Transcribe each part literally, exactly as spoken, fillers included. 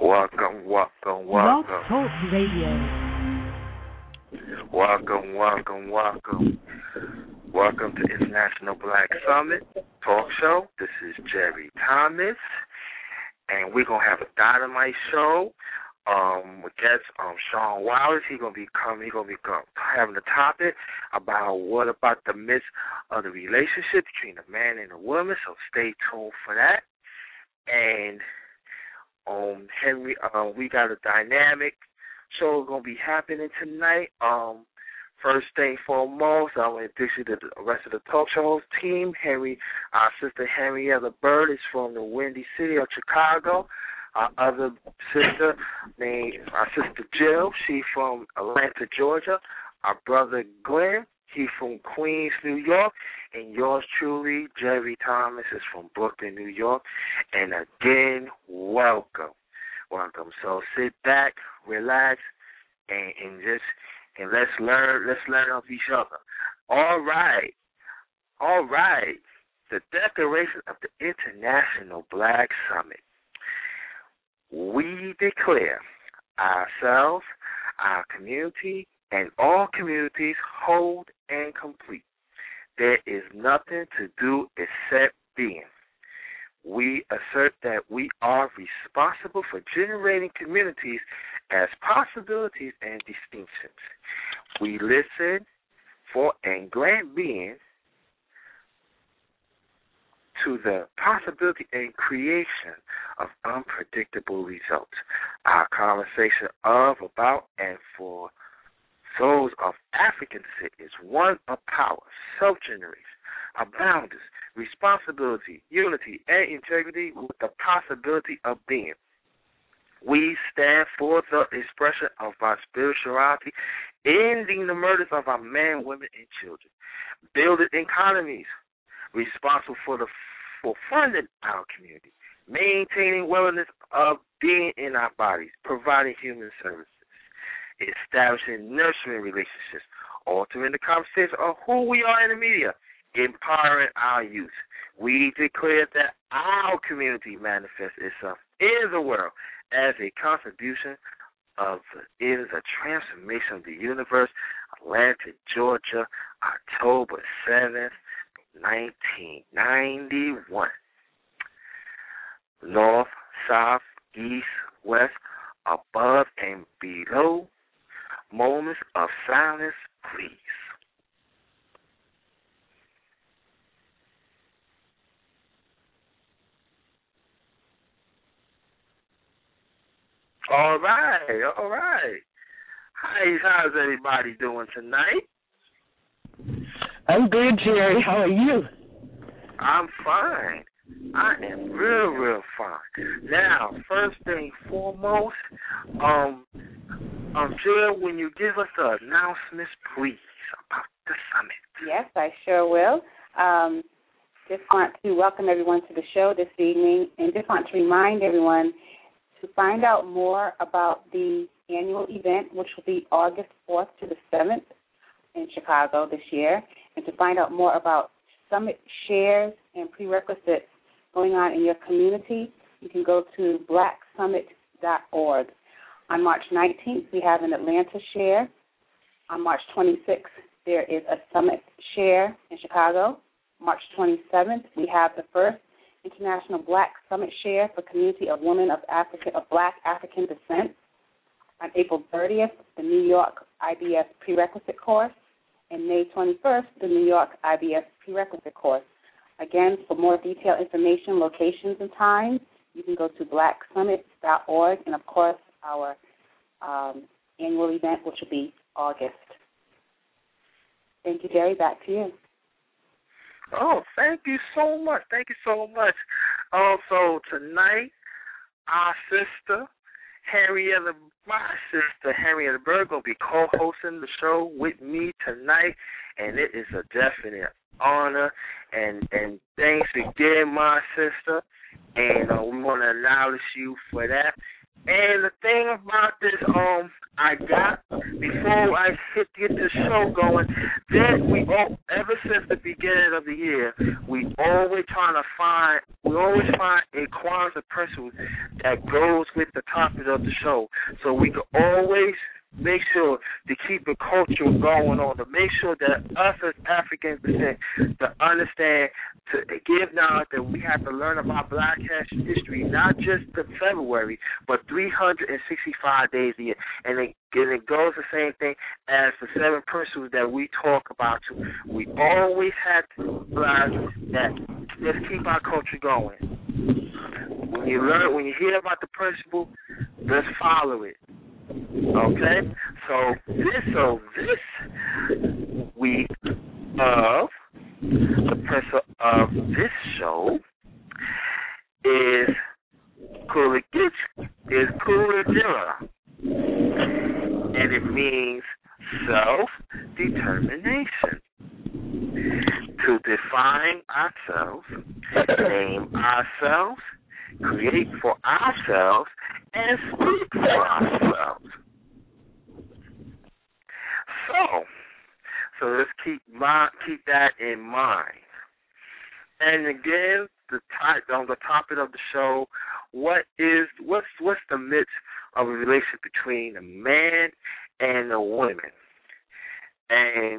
Welcome, welcome, Blog welcome. Talk Radio. Welcome, welcome, welcome. Welcome to International Black Summit Talk Show. This is Jerry Thomas, and we're going to have a dynamite show. Um, with guest um, Sean Wallace. He's gonna be coming. He's gonna be come, having a topic about what about the myths of the relationship between a man and a woman. So stay tuned for that. And um, Henry, um, we got a dynamic show gonna be happening tonight. Um, first thing foremost, I want to introduce you to the rest of the talk show team. Henry, our sister Henrietta Bird is from the Windy City of Chicago. Our other sister, named our sister Jill, she from Atlanta, Georgia. Our brother Glenn, he from Queens, New York. And yours truly, Jerry Thomas, is from Brooklyn, New York. And again, welcome. Welcome. So sit back, relax, and, and just and let's learn let's learn of each other. All right. All right. The Declaration of the International Black Summit. We declare ourselves, our community, and all communities whole and complete. There is nothing to do except being. We assert that we are responsible for generating communities as possibilities and distinctions. We listen for and grant being to the possibility and creation of unpredictable results. Our conversation of, about, and for those of African descent is one of power, self-generation, abundance, responsibility, unity, and integrity with the possibility of being. We stand for the expression of our spirituality, ending the murders of our men, women, and children, building economies responsible for the for funding our community, maintaining wellness of being in our bodies, providing human services, establishing nurturing relationships, altering the conversation of who we are in the media, empowering our youth. We declare that our community manifests itself in the world as a contribution of it is a transformation of the universe. Atlanta, Georgia, October seventh, nineteen ninety-one. North, south, east, west, above and below. Moments of silence, please. All right, all right. Hi, how's everybody doing tonight? I'm good, Jerry. How are you? I'm fine. I am real, real fine. Now, first thing foremost, um, um, Jill, when you give us the announcements, please, about the summit. Yes, I sure will. Um, just want to welcome everyone to the show this evening, and just want to remind everyone to find out more about the annual event, which will be August fourth to the seventh in Chicago this year, and to find out more about summit shares and prerequisites going on in your community, you can go to black summit dot org. On March nineteenth, we have an Atlanta share. On March twenty-sixth, there is a summit share in Chicago. March twenty-seventh, we have the first International Black Summit Share for Community of Women of African of Black African Descent. On April thirtieth, the New York I B S Prerequisite Course. And May twenty-first, the New York I B S Prerequisite Course. Again, for more detailed information, locations, and times, you can go to black summit dot org, and, of course, our um, annual event, which will be August. Thank you, Jerry. Back to you. Oh, thank you so much. Thank you so much. Also, tonight, our sister, Henrietta, my sister, Henrietta Bird, will be co-hosting the show with me tonight, and it is a definite honor. And, and thanks again, my sister. and uh, we want to acknowledge you for that. And the thing about this, um, I got before I hit get the show going, then we all, ever since the beginning of the year, we always trying to find, we always find a Kwanzaa principle that goes with the topic of the show, so we can always make sure to keep the culture going on, to make sure that us as African descent to understand, to give knowledge that we have to learn about Black history, not just in February, but three hundred sixty-five days a year. And it, and it goes the same thing as the seven principles that we talk about too. We always have to realize that let's keep our culture going. When you learn, when you hear about the principle, let's follow it. Okay, so this so this week of the principle of this show is Kuligich is Kuligilla, and it means self-determination. To define ourselves, name ourselves, create for ourselves, and speak for ourselves. So, so let's keep my, keep that in mind. And again, the type on the topic of the show, what is what's what's the myth of a relationship between a man and a woman? And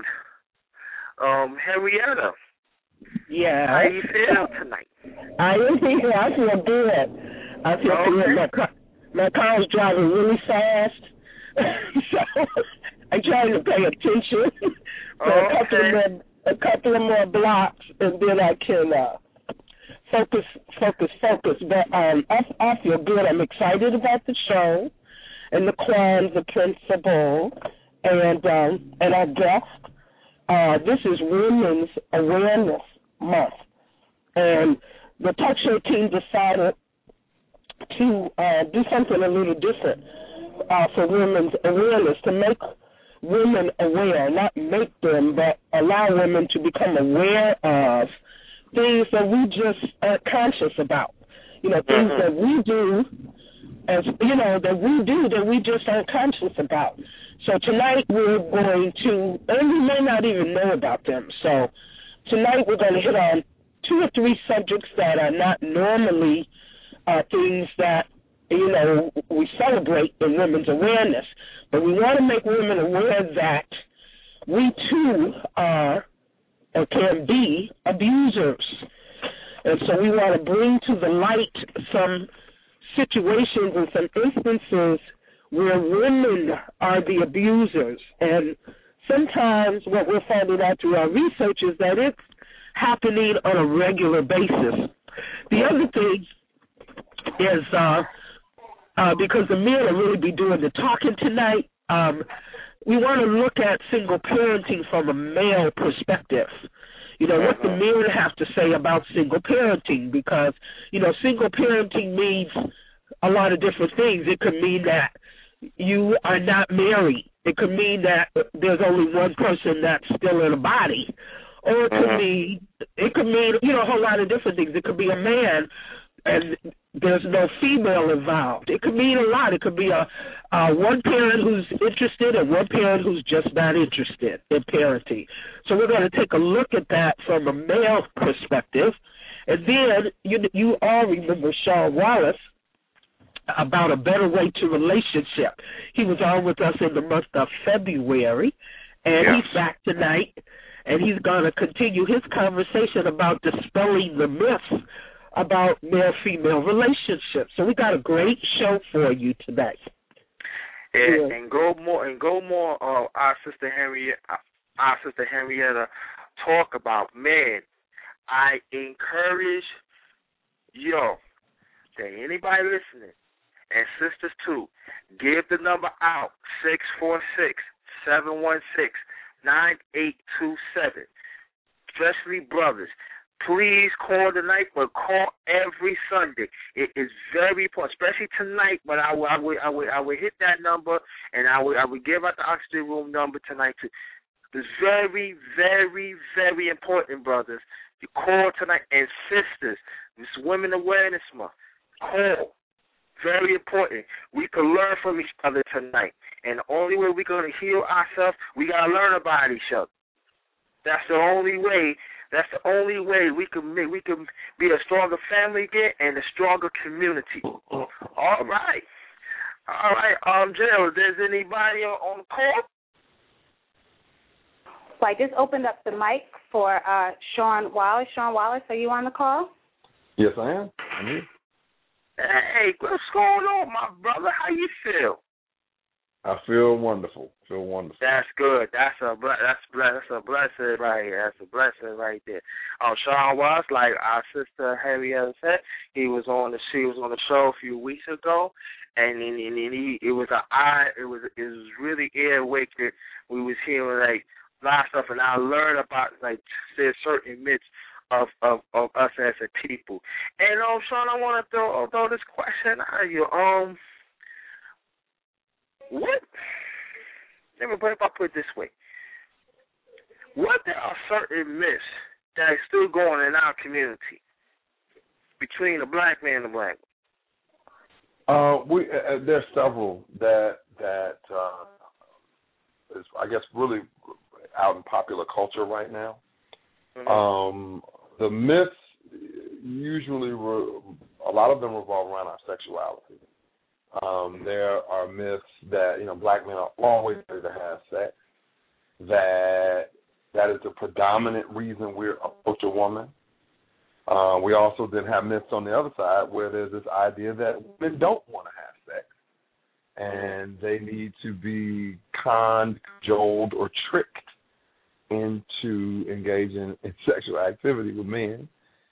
um, Henrietta, yeah, how you feel tonight? I am here. I feel good. I feel okay. good. My car, my car is driving really fast, so I'm trying to pay attention for okay. a couple of more, a couple of more blocks, and then I can uh, focus, focus, focus. But um, I, I feel good. I'm excited about the show and the Kwanzaa principle, and um, and our guest. Uh, this is Women's Awareness Month, and the talk show team decided to uh, do something a little different uh, for women's awareness, to make women aware, not make them, but allow women to become aware of things that we just aren't conscious about. You know, things mm-hmm. that we do, as you know, that we do that we just aren't conscious about. So tonight we're going to, and we may not even know about them. So tonight we're going to hit on two or three subjects that are not normally uh, things that, you know, we celebrate in women's awareness. But we want to make women aware that we too are or can be abusers. And so we want to bring to the light some situations and some instances where women are the abusers. And sometimes what we're finding out through our research is that it's happening on a regular basis. The other thing is, uh, uh, because the men will really be doing the talking tonight, um, we want to look at single parenting from a male perspective. You know, what the men have to say about single parenting, because, you know, single parenting means a lot of different things. It could mean that you are not married. It could mean that there's only one person that's still in a body. Or it could mean, it could mean, you know, a whole lot of different things. It could be a man and there's no female involved. It could mean a lot. It could be a, a one parent who's interested and one parent who's just not interested in parenting. So we're going to take a look at that from a male perspective. And then you, you all remember Sean Wallace about a better way to relationship. He was on with us in the month of February, and yeah. he's back tonight, and he's going to continue his conversation about dispelling the myths about male-female relationships. So we got a great show for you tonight. And, yeah. and go more, and go more. Uh, our sister Henrietta, our sister Henrietta, talk about men. I encourage yo that anybody listening, and sisters too, give the number out, six four six, seven one six, nine eight two seven. Especially brothers. Please call tonight, but call every Sunday. It is very important, especially tonight. But I will, I will, I will, I will hit that number, and I will, I will give out the oxygen room number tonight too. It's very, very, very important, brothers. You call tonight, and sisters, It's Women Awareness Month. Call. Very important. We can learn from each other tonight. And the only way we're going to heal ourselves, we got to learn about each other. That's the only way. That's the only way we can make, we can be a stronger family again and a stronger community. All right. All right. Um, Jill, there's anybody on the call? So I just opened up the mic for uh, Sean Wallace. Sean Wallace, are you on the call? Yes, I am. I'm here. Hey, what's going on, my brother? How you feel? I feel wonderful. Feel wonderful. That's good. That's a that's that's a blessing right here. That's a blessing right there. Um, Sean was like our sister Harriet said. He was on the she was on the show a few weeks ago, and and, and he it was a eye it was it was really ear-waking. We was hearing like a lot of stuff, and I learned about like there's certain myths of, of, of us as a people. And um, Sean, I want to throw throw this question at you. Um, what? Let me put if I put it this way. What there are certain myths that are still going in our community between the black man and the black woman? Uh, we uh, there's several that that uh, is I guess really out in popular culture right now. Mm-hmm. Um, the myths usually re- a lot of them revolve around our sexuality. Um, there are myths that, you know, black men are always ready to have sex, that that is the predominant reason we approach a woman. Uh, we also then have myths on the other side where there's this idea that women don't want to have sex and they need to be conned, cajoled, or tricked into engaging in sexual activity with men.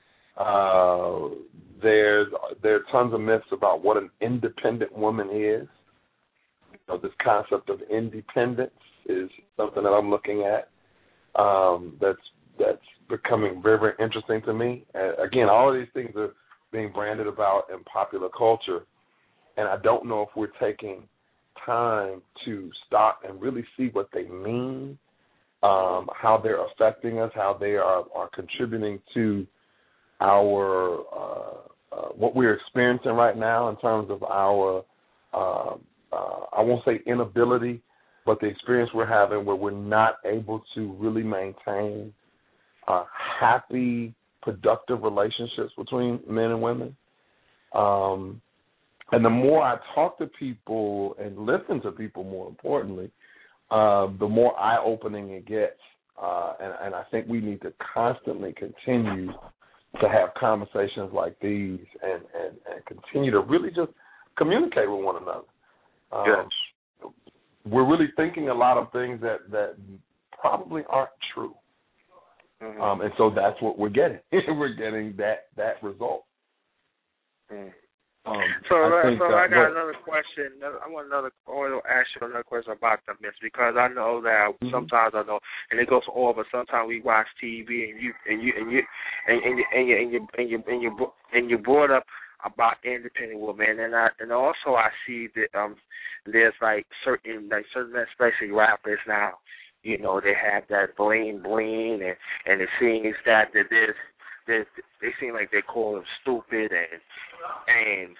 Uh, there's there are tons of myths about what an independent woman is. You know, this concept of independence is something that I'm looking at. Um, that's that's becoming very, very interesting to me. And again, all of these things are being branded about in popular culture, and I don't know if we're taking time to stop and really see what they mean, um, how they're affecting us, how they are, are contributing to our uh, uh, what we're experiencing right now in terms of our, uh, uh, I won't say inability, but the experience we're having where we're not able to really maintain uh, happy, productive relationships between men and women. Um, and the more I talk to people and listen to people, more importantly, uh, the more eye-opening it gets. Uh, and, and I think we need to constantly continue to have conversations like these and, and, and continue to really just communicate with one another. Um, yes. We're really thinking a lot of things that, that probably aren't true. Mm-hmm. Um, and so that's what we're getting. We're getting that, that result. Mm. Um, so I, uh, think, so uh, I got another question. I want another. I want to ask you another question about the myths because I know that mm-hmm. sometimes I know, and it goes for all of us. Sometimes we watch T V and you and you and you and, and you and you and you and you and you and you brought up about independent women, and I and also I see that um there's like certain like certain especially rappers now, you know, they have that bling bling and and it seems that that there's there's they seem like they call them stupid and and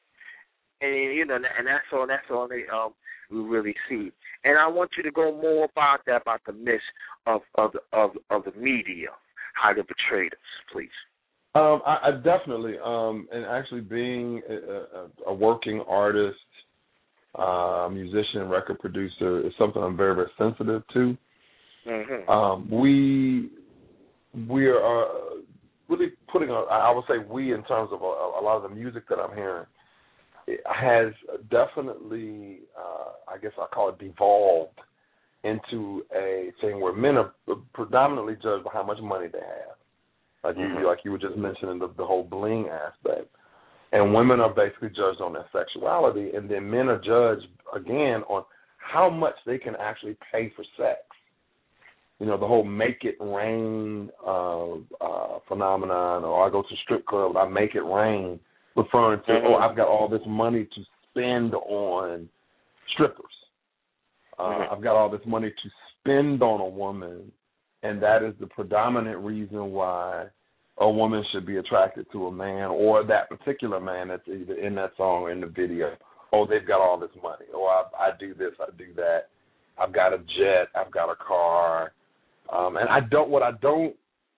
and you know and that's all that's all they um we really see. And I want you to go more about that about the myths of of the, of of the media, how they portray us, please. Um, I, I definitely, um, and actually being a, a, a working artist, uh, musician, record producer is something I'm very, very sensitive to. Mm-hmm. Um, we we are really putting, a, I would say we in terms of a, a lot of the music that I'm hearing, it has definitely, uh, I guess I call it devolved into a thing where men are predominantly judged by how much money they have. Like you, mm-hmm. like you were just mentioning the, the whole bling aspect. And women are basically judged on their sexuality, and then men are judged, again, on how much they can actually pay for sex. You know, the whole make it rain uh, uh, phenomenon, or I go to strip club and I make it rain, referring to, mm-hmm. oh, I've got all this money to spend on strippers. Uh, mm-hmm. I've got all this money to spend on a woman. And that is the predominant reason why a woman should be attracted to a man or that particular man that's either in that song or in the video. Oh, they've got all this money. Oh, I, I do this, I do that. I've got a jet, I've got a car. Um, and I don't. What I don't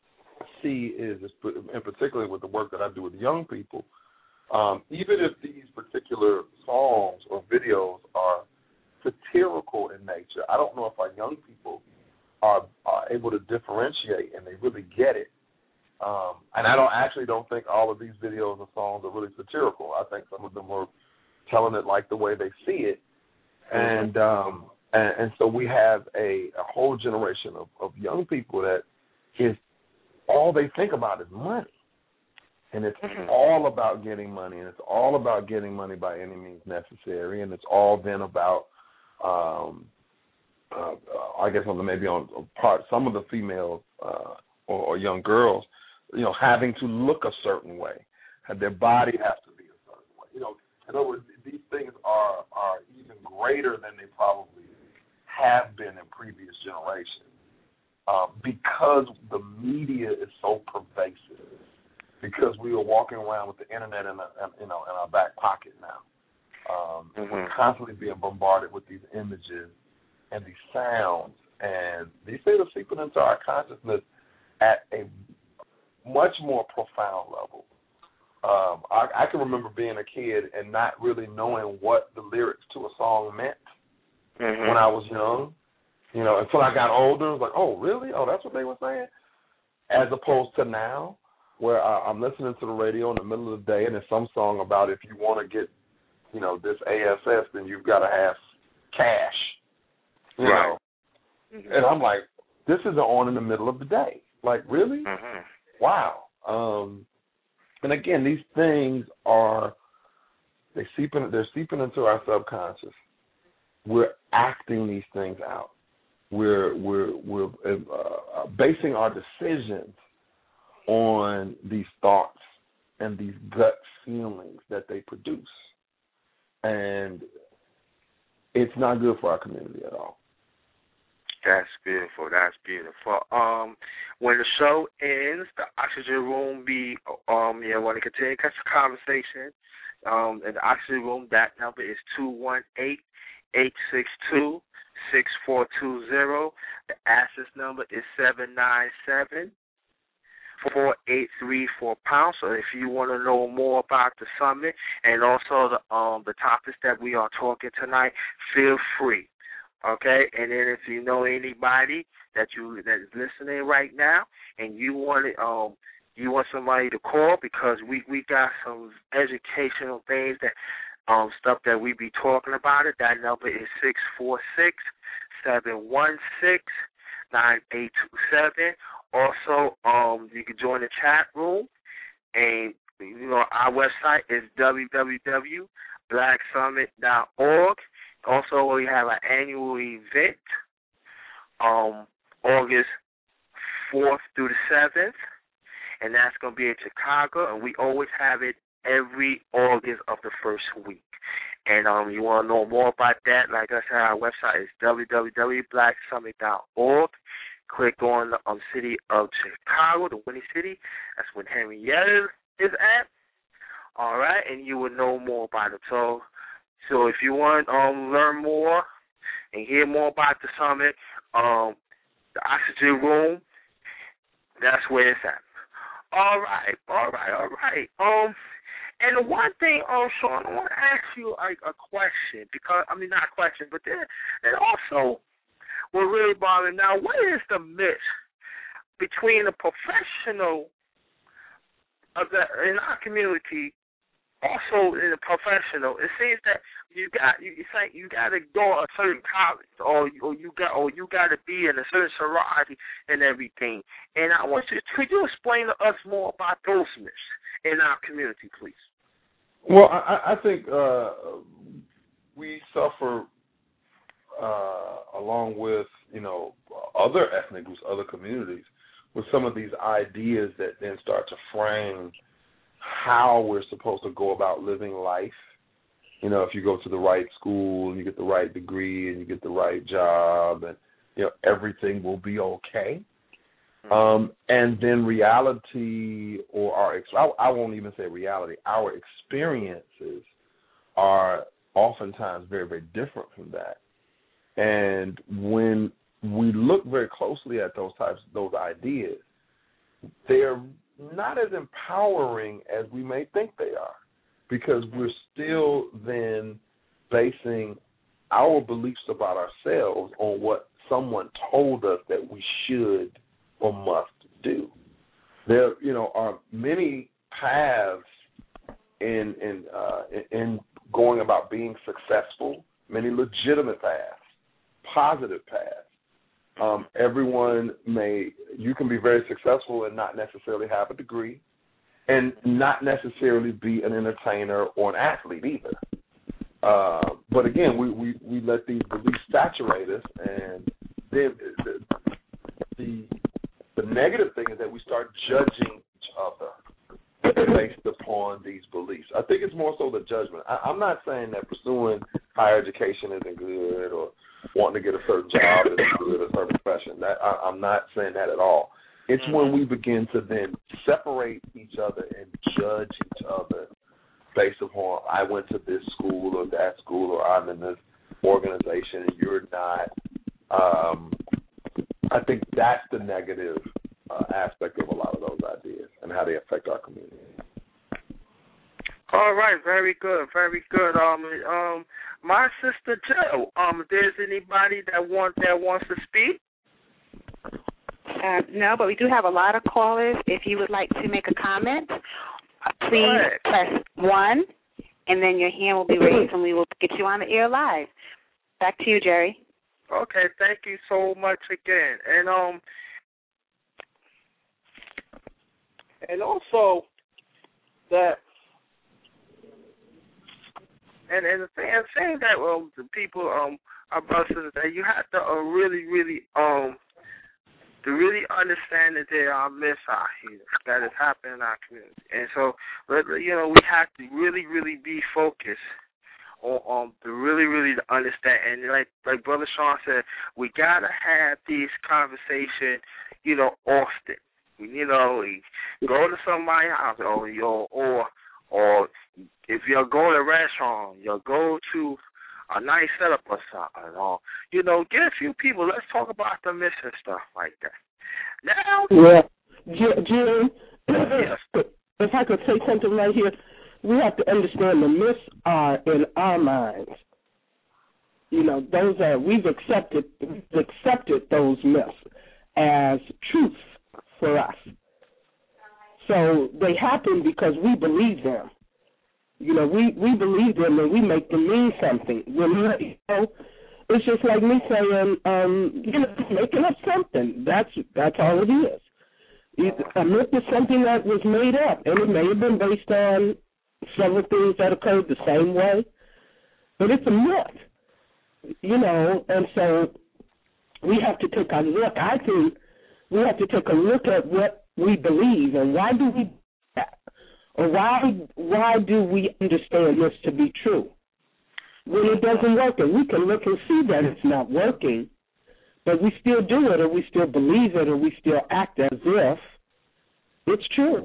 see is, and particularly with the work that I do with young people, um, even if these particular songs or videos are satirical in nature, I don't know if our young people are, are able to differentiate and they really get it. Um, and I don't actually don't think all of these videos and songs are really satirical. I think some of them are telling it like the way they see it. And um, and, and so we have a, a whole generation of, of young people that is all they think about is money. And it's mm-hmm. all about getting money, and it's all about getting money by any means necessary, and it's all then about, um, uh, I guess, on the, maybe on part some of the female uh, or, or young girls, you know, having to look a certain way, and their body has to be a certain way. You know, in other words, these things are are even greater than they probably have been in previous generations, um, because the media is so pervasive. Because we are walking around with the internet in, a, you know, in our back pocket now. Um, mm-hmm. We're constantly being bombarded with these images and these sounds, and these things are seeping into our consciousness at a much more profound level. Um, I, I can remember being a kid and not really knowing what the lyrics to a song meant mm-hmm. when I was young. You know, until I got older, I was like, oh, really? Oh, that's what they were saying? As opposed to now, where uh, I'm listening to the radio in the middle of the day, and there's some song about if you want to get, you know, this A S S, then you've got to have cash. You right. know? Mm-hmm. And I'm like, this is on in the middle of the day. Like, really? Mm-hmm. Wow. Um, and again, these things are, they seeping, they're seeping into our subconscious. We're acting these things out. We're, we're, we're uh, basing our decisions on these thoughts and these gut feelings that they produce. And it's not good for our community at all. That's beautiful. That's beautiful. Um, when the show ends, the Oxygen Room be, um, you know, want to continue to catch the conversation. Um, in the Oxygen Room, that number is two one eight, eight six two, six four two zero. The access number is seven nine seven, four eight three four pounds. So if you want to know more about the summit and also the um the topics that we are talking tonight, feel free. Okay, and then if you know anybody that you that is listening right now, and you want it, um you want somebody to call, because we we got some educational things that um stuff that we be talking about it. That number is six four six, seven one six, nine eight two seven. Also, um, you can join the chat room, and you know our website is w w w dot black summit dot org. Also, we have an annual event, um, August fourth through the seventh, and that's going to be in Chicago, and we always have it every August of the first week. And um, you want to know more about that, like I said, our website is w w w dot black summit dot org. Click on the um, city of Chicago, the Windy City. That's where Henrietta is at. All right, and you will know more about it. So, so if you want to um, learn more and hear more about the summit, um, the Oxygen Room, that's where it's at. All right, all right, all right. Um, and the one thing, um, Sean, I want to ask you a, a question, because I mean not a question, but then and also. What really bothering now, what is the mix between a professional of the, in our community, also in a professional? It seems that you got you it's like you got to go a certain college, or or you got or you got to be in a certain sorority and everything. And I want you, could you explain to us more about those myths in our community, please? Well, I, I think uh, we suffer. Uh, along with, you know, other ethnic groups, other communities, with some of these ideas that then start to frame how we're supposed to go about living life. You know, if you go to the right school and you get the right degree and you get the right job, and, you know, everything will be okay. Um, and then reality, or our, I, I won't even say reality, our experiences are oftentimes very, very different from that. And when we look very closely at those types, those ideas, they're not as empowering as we may think they are, because we're still then basing our beliefs about ourselves on what someone told us that we should or must do. There, you know, are many paths in in uh, in going about being successful. Many legitimate paths, positive paths. Um, everyone may. You can be very successful and not necessarily have a degree, and not necessarily be an entertainer or an athlete either. Uh, but again, we, we, we let these beliefs saturate us, and then the, the the negative thing is that we start judging each other based upon these beliefs. I think it's more so the judgment. I, I'm not saying that pursuing higher education isn't good, or wanting to get a certain job isn't good, a certain profession. That I, I'm not saying that at all. It's when we begin to then separate each other and judge each other based upon, I went to this school or that school, or I'm in this organization and you're not. Um, I think that's the negative uh, aspect of a lot of those ideas and how they affect our community. All right, very good, very good. Um, um, my sister Joe. Um, if there's anybody that want that wants to speak. Uh, no, but we do have a lot of callers. If you would like to make a comment, uh, please press one, and then your hand will be raised, and we will get you on the air live. Back to you, Jerry. Okay, thank you so much again. And um, and also that, and and the thing, I'm saying that um, the people um, our brothers, that you have to uh, really, really um. to really understand that there are myths out here that is happening in our community. And so, you know, we have to really, really be focused on, on to really, really understand. And like like Brother Sean said, we got to have these conversations, you know, often. You know, go to somebody's house, or, or, or, or if you're going to a restaurant, you'll go to a nice setup or something, or, you know, get a few people. Let's talk about the myths and stuff like that. Now, yeah, Jim, yes. If I could say something right here, we have to understand the myths are in our minds. You know, those are we've accepted we've accepted those myths as truth for us. So they happen because we believe them. You know, we, we believe them and we make them mean something. When you know, it's just like me saying, um, you know, making up something. That's that's all it is. A myth is something that was made up, and it may have been based on several things that occurred the same way, but it's a myth, you know. And so we have to take a look. I think we have to take a look at what we believe and why do we do that. Or why why do we understand this to be true? When it doesn't work, and we can look and see that it's not working, but we still do it, or we still believe it, or we still act as if it's true.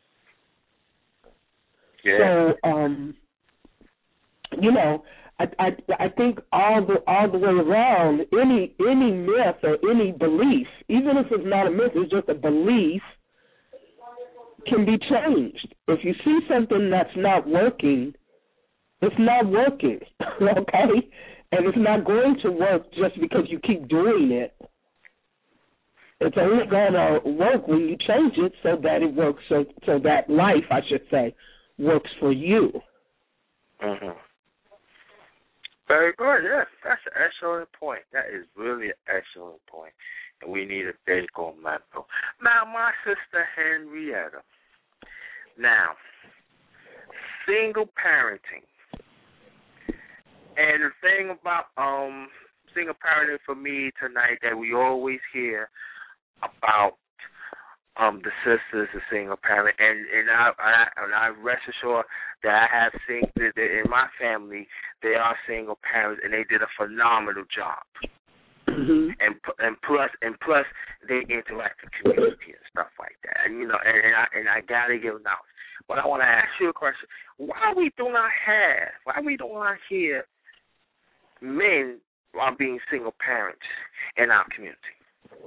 Yeah. So, um, you know, I, I I think all the all the way around, any any myth or any belief, even if it's not a myth, it's just a belief, can be changed. If you see something that's not working, it's not working, okay? And it's not going to work just because you keep doing it. It's only going to work when you change it so that it works, so, so that life, I should say, works for you. Mm-hmm. Very good, yes. That's an excellent point. That is really an excellent point. And we need to think on that, though. Now, my sister Henrietta. Now, single parenting. And the thing about um single parenting for me tonight that we always hear about um the sisters of single parent, and and I, I and I rest assured that I have seen that in my family they are single parents and they did a phenomenal job. mm-hmm. and and plus and plus they interact with community and stuff like that. And you know, and, and I and I gotta give them out. But I want to ask you a question: Why we do not have? Why we do not hear men are being single parents in our community?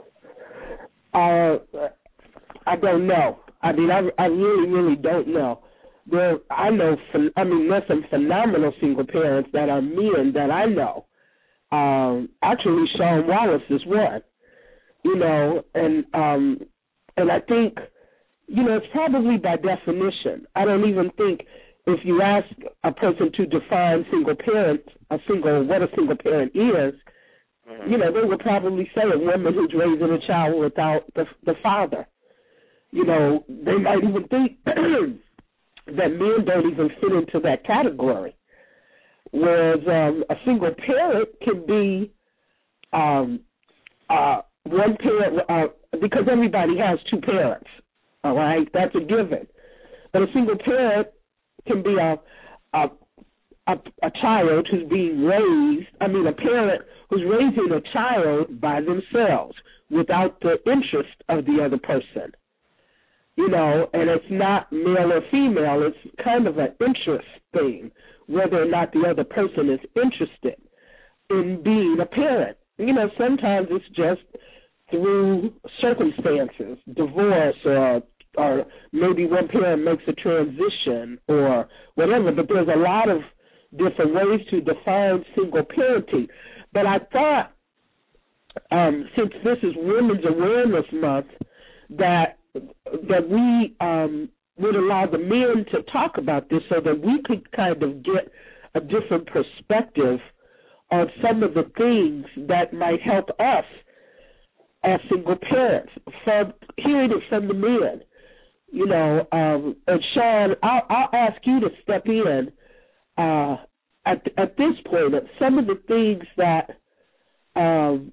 Uh, I don't know. I mean, I, I really, really don't know. There, I know. I mean, there's some phenomenal single parents that are men that I know. Um, actually, Sean Wallace is one. You know, and um, and I think, you know, it's probably by definition. I don't even think if you ask a person to define single parent, a single what a single parent is, mm-hmm. you know, they would probably say a woman who's raising a child without the the father. You know, they might even think that men don't even fit into that category. Whereas um, a single parent can be um, uh, one parent, uh, because everybody has two parents, all right? That's a given. But a single parent can be a, a, a, a child who's being raised, I mean a parent who's raising a child by themselves without the interest of the other person. You know, and it's not male or female. It's kind of an interest thing, whether or not the other person is interested in being a parent. You know, sometimes it's just through circumstances, divorce, or or maybe one parent makes a transition or whatever. But there's a lot of different ways to define single parenting. But I thought, um, since this is Women's Awareness Month, that that we um, would allow the men to talk about this so that we could kind of get a different perspective on some of the things that might help us as single parents, from hearing it from the men. You know, um, and Sean, I'll, I'll ask you to step in uh, at, at this point at some of the things that um,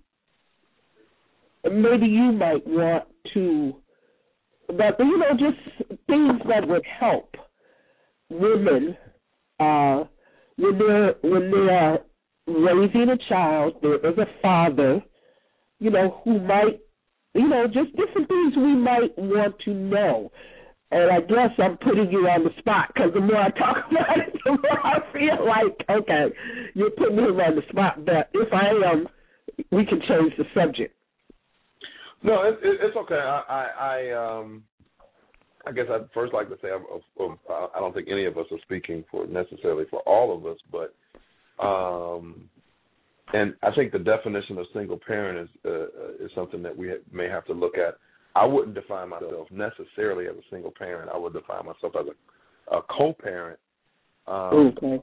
maybe you might want to, but, you know, just things that would help women uh, when they're when they are raising a child. There is a father, you know, who might, you know, just different things we might want to know. And I guess I'm putting you on the spot because the more I talk about it, the more I feel like, okay, you're putting me on the spot. But if I am, we can change the subject. No, it, it, it's okay. I, I, I, um, I guess I'd first like to say I, I don't think any of us are speaking for necessarily for all of us, but um, and I think the definition of single parent is uh, is something that we may have to look at. I wouldn't define myself necessarily as a single parent. I would define myself as a, a co-parent. Um, okay.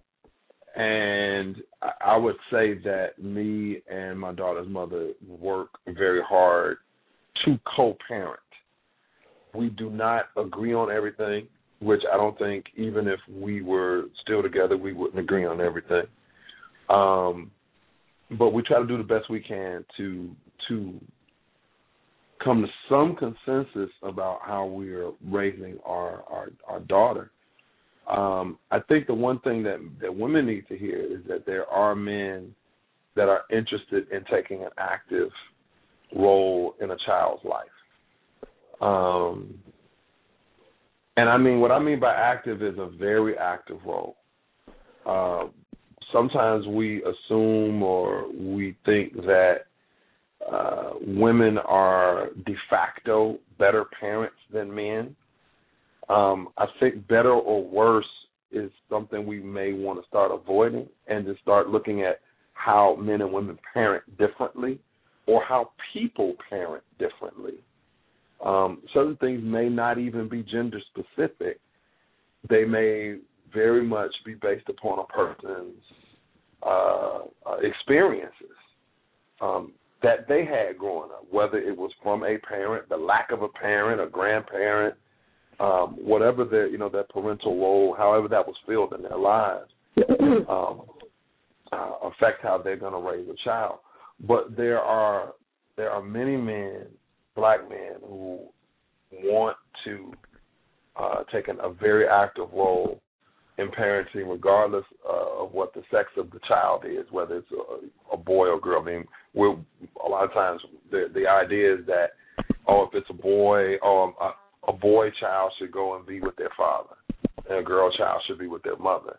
And I would say that me and my daughter's mother work very hard to co-parent. We do not agree on everything, which I don't think even if we were still together, we wouldn't agree on everything. Um, but we try to do the best we can to to come to some consensus about how we are raising our, our, our daughter. Um, I think the one thing that, that women need to hear is that there are men that are interested in taking an active role in a child's life. Um, and I mean, what I mean by active is a very active role. Uh, sometimes we assume or we think that uh, women are de facto better parents than men. Um, I think better or worse is something we may want to start avoiding and to start looking at how men and women parent differently or how people parent differently. Um, certain things may not even be gender specific. They may very much be based upon a person's uh, uh, experiences um, that they had growing up, whether it was from a parent, the lack of a parent, a grandparent, um, whatever their, you know, their parental role, however that was filled in their lives, um, uh, affect how they're going to raise a child. But there are there are many men, black men, who want to uh, take an, a very active role in parenting, regardless uh, of what the sex of the child is, whether it's a, a boy or girl. I mean, we're, a lot of times the the idea is that, oh, if it's a boy, or a, a boy child should go and be with their father, and a girl child should be with their mother.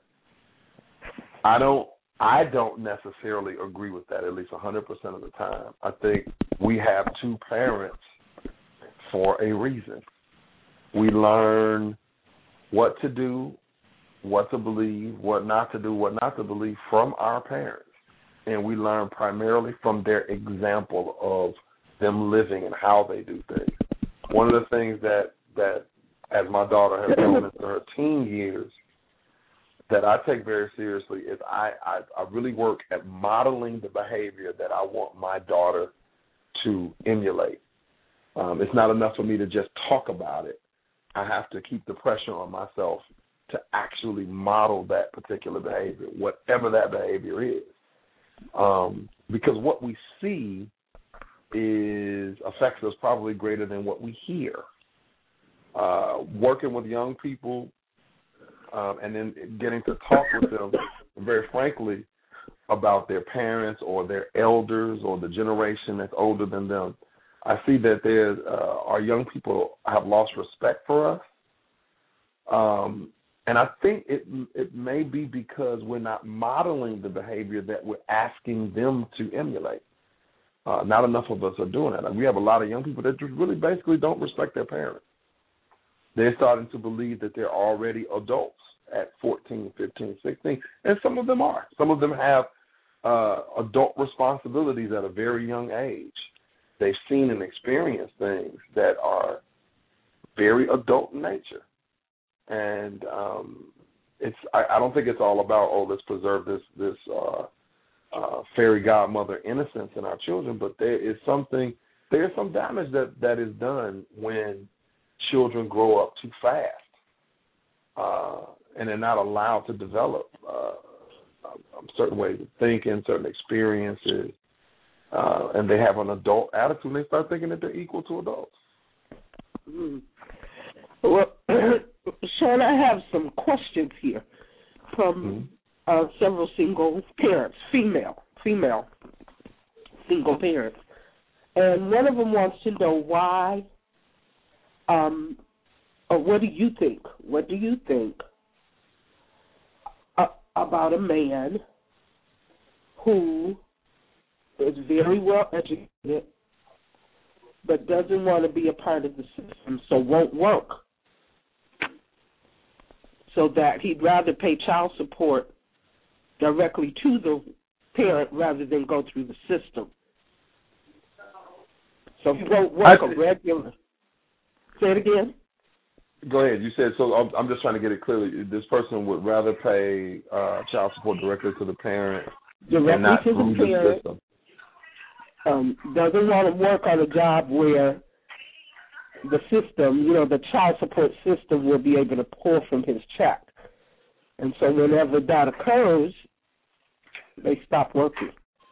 I don't. I don't necessarily agree with that, at least one hundred percent of the time. I think we have two parents for a reason. We learn what to do, what to believe, what not to do, what not to believe from our parents. And we learn primarily from their example of them living and how they do things. One of the things that, that as my daughter has grown into her teen years, that I take very seriously is I, I, I really work at modeling the behavior that I want my daughter to emulate. Um, it's not enough for me to just talk about it. I have to keep the pressure on myself to actually model that particular behavior, whatever that behavior is. Um, because what we see is affects us probably greater than what we hear. Uh, working with young people um, and then getting to talk with them, very frankly, about their parents or their elders or the generation that's older than them, I see that there's uh, our young people have lost respect for us. Um, and I think it it may be because we're not modeling the behavior that we're asking them to emulate. Uh, not enough of us are doing that. And we have a lot of young people that just really basically don't respect their parents. They're starting to believe that they're already adults at fourteen, fifteen, sixteen, and some of them are. Some of them have uh, adult responsibilities at a very young age. They've seen and experienced things that are very adult in nature. And um, it's I, I don't think it's all about, oh, let's preserve this this uh, uh, fairy godmother innocence in our children, but there is something, there's some damage that, that is done when children grow up too fast uh, and they're not allowed to develop uh, certain ways of thinking, certain experiences, uh, and they have an adult attitude and they start thinking that they're equal to adults. Mm. Well, Sean, I have some questions here from mm-hmm. uh, several single parents, female, female single parents. And one of them wants to know why, um, or what do you think, what do you think uh, about a man who is very well educated but doesn't want to be a part of the system, so won't work, so that he'd rather pay child support directly to the parent rather than go through the system? So he won't work a regular. Say it again. Go ahead. You said, so I'm, I'm just trying to get it clearly. This person would rather pay uh, child support directly to the parent directly and not to through the parent. the system. Um, doesn't want to work on a job where the system, you know, the child support system will be able to pull from his check. And so whenever that occurs, they stop working.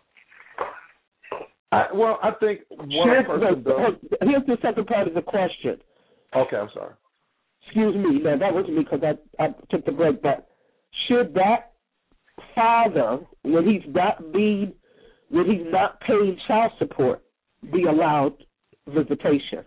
I, well, I think what here's, a person the, does... Here's the second part of the question. Okay, I'm sorry. Excuse me. No, that wasn't me because I, I took the break. But should that father, when he's not being, when he's not paying child support, be allowed visitation?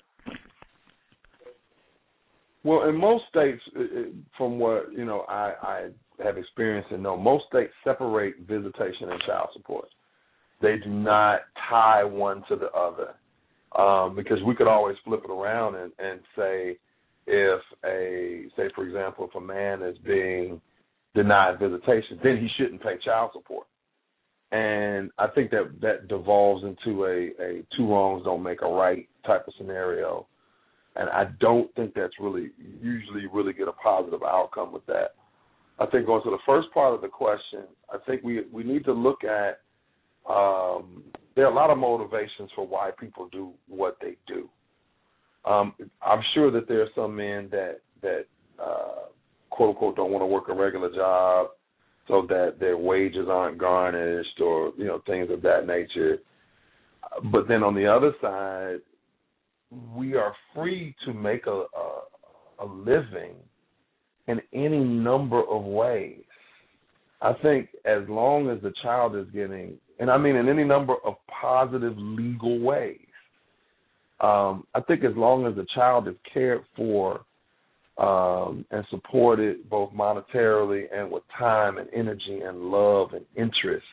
Well, in most states, from what you know, I, I have experienced and know, most states separate visitation and child support. They do not tie one to the other, um, because we could always flip it around and, and say, if a, say for example, if a man is being denied visitation, then he shouldn't pay child support. And I think that that devolves into a, a two wrongs don't make a right type of scenario. And I don't think that's really, usually really get a positive outcome with that. I think going to the first part of the question, I think we we need to look at, um, there are a lot of motivations for why people do what they do. Um, I'm sure that there are some men that, that uh, quote, unquote, don't want to work a regular job so that their wages aren't garnished or, you know, things of that nature. But then on the other side, we are free to make a, a, a living in any number of ways. I think as long as the child is getting, and I mean in any number of positive legal ways, um, I think as long as the child is cared for um, and supported both monetarily and with time and energy and love and interest,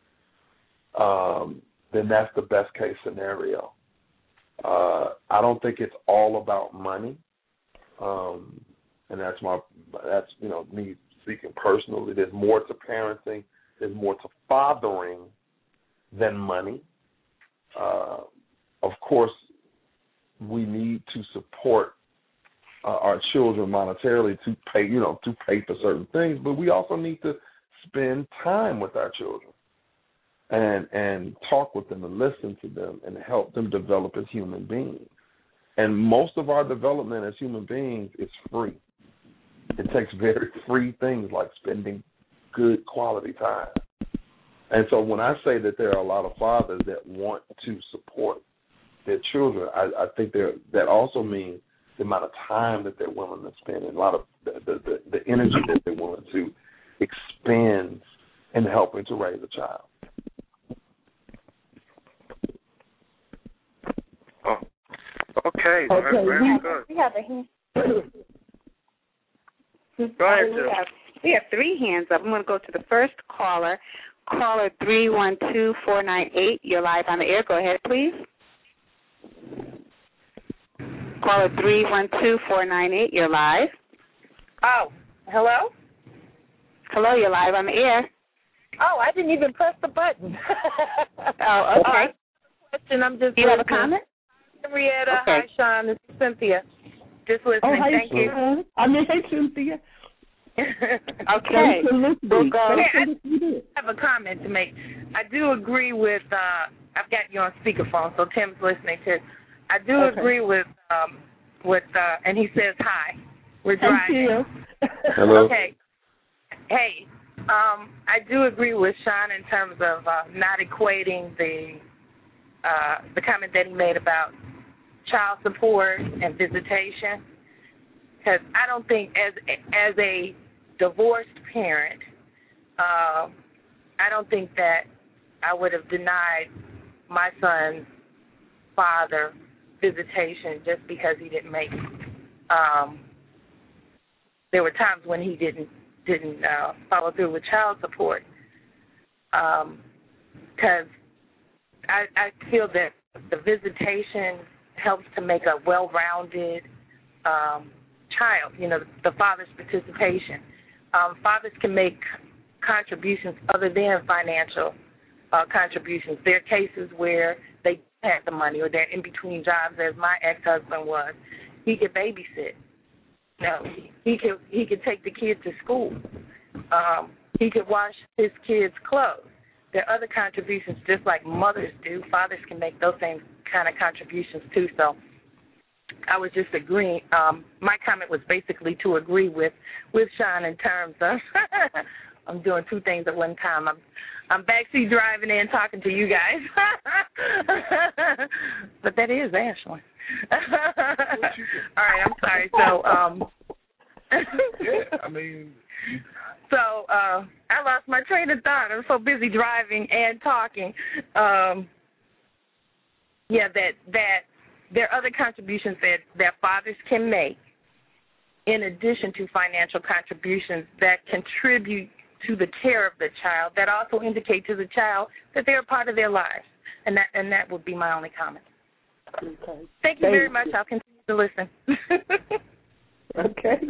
um, then that's the best case scenario. Uh, I don't think it's all about money, um, and that's my that's you know me speaking personally. There's more to parenting, there's more to fathering than money. Uh, of course, we need to support uh, our children monetarily to pay you know to pay for certain things, but we also need to spend time with our children and and talk with them and listen to them and help them develop as human beings. And most of our development as human beings is free. It takes very free things like spending good quality time. And so when I say that there are a lot of fathers that want to support their children, I, I think that also means the amount of time that they're willing to spend and a lot of the, the, the, the energy that they're willing to expend in helping to raise a child. Oh, okay. Okay. Very, very we, good. we have a hand. Go ahead, we Jill. have, we have three hands up. I'm going to go to the first caller, caller three one two, four nine eight. You're live on the air. Go ahead, please. Caller three one two, four nine eight. You're live. Oh, hello? Hello, you're live on the air. Oh, I didn't even press the button. Oh, okay. Uh, question, I'm just Do you have a listening. comment? Henrietta, Okay. hi, Sean. This is Cynthia. Just listening. Oh, hi, Thank you. Sean. I mean, hey, Cynthia. Okay. Thanks for listening. We'll go. Thanks Yeah, for listening. I have a comment to make. I do agree with, uh, I've got you on speakerphone, so Tim's listening too. I do Okay. agree with, um, with uh, and he says hi. We're Hey, driving. Tim. Hello. Okay. Hey, um, I do agree with Sean in terms of uh, not equating the uh, the comment that he made about child support and visitation, because I don't think as as a divorced parent, uh, I don't think that I would have denied my son's father visitation just because he didn't make. Um, there were times when he didn't didn't uh, follow through with child support, because um, I, I feel that the visitation helps to make a well-rounded um, child. You know, the father's participation. Um, fathers can make contributions other than financial uh, contributions. There are cases where they have the money or they're in between jobs, as my ex-husband was. He could babysit. No, he could he could take the kids to school. Um, he could wash his kids' clothes. There are other contributions, just like mothers do. Fathers can make those same kind of contributions too. So I was just agreeing. Um, my comment was basically to agree with with Sean in terms of I'm doing two things at one time. I'm I'm backseat driving in talking to you guys, but that is Ashlyn. All right, I'm sorry. So, um, Yeah, I mean. so uh, I lost my train of thought. I'm so busy driving and talking. Um, yeah, that that there are other contributions that, that fathers can make in addition to financial contributions that contribute to the care of the child, that also indicate to the child that they're a part of their lives. And that and that would be my only comment. Okay. Thank you Thank very you. much. I'll continue to listen. Okay.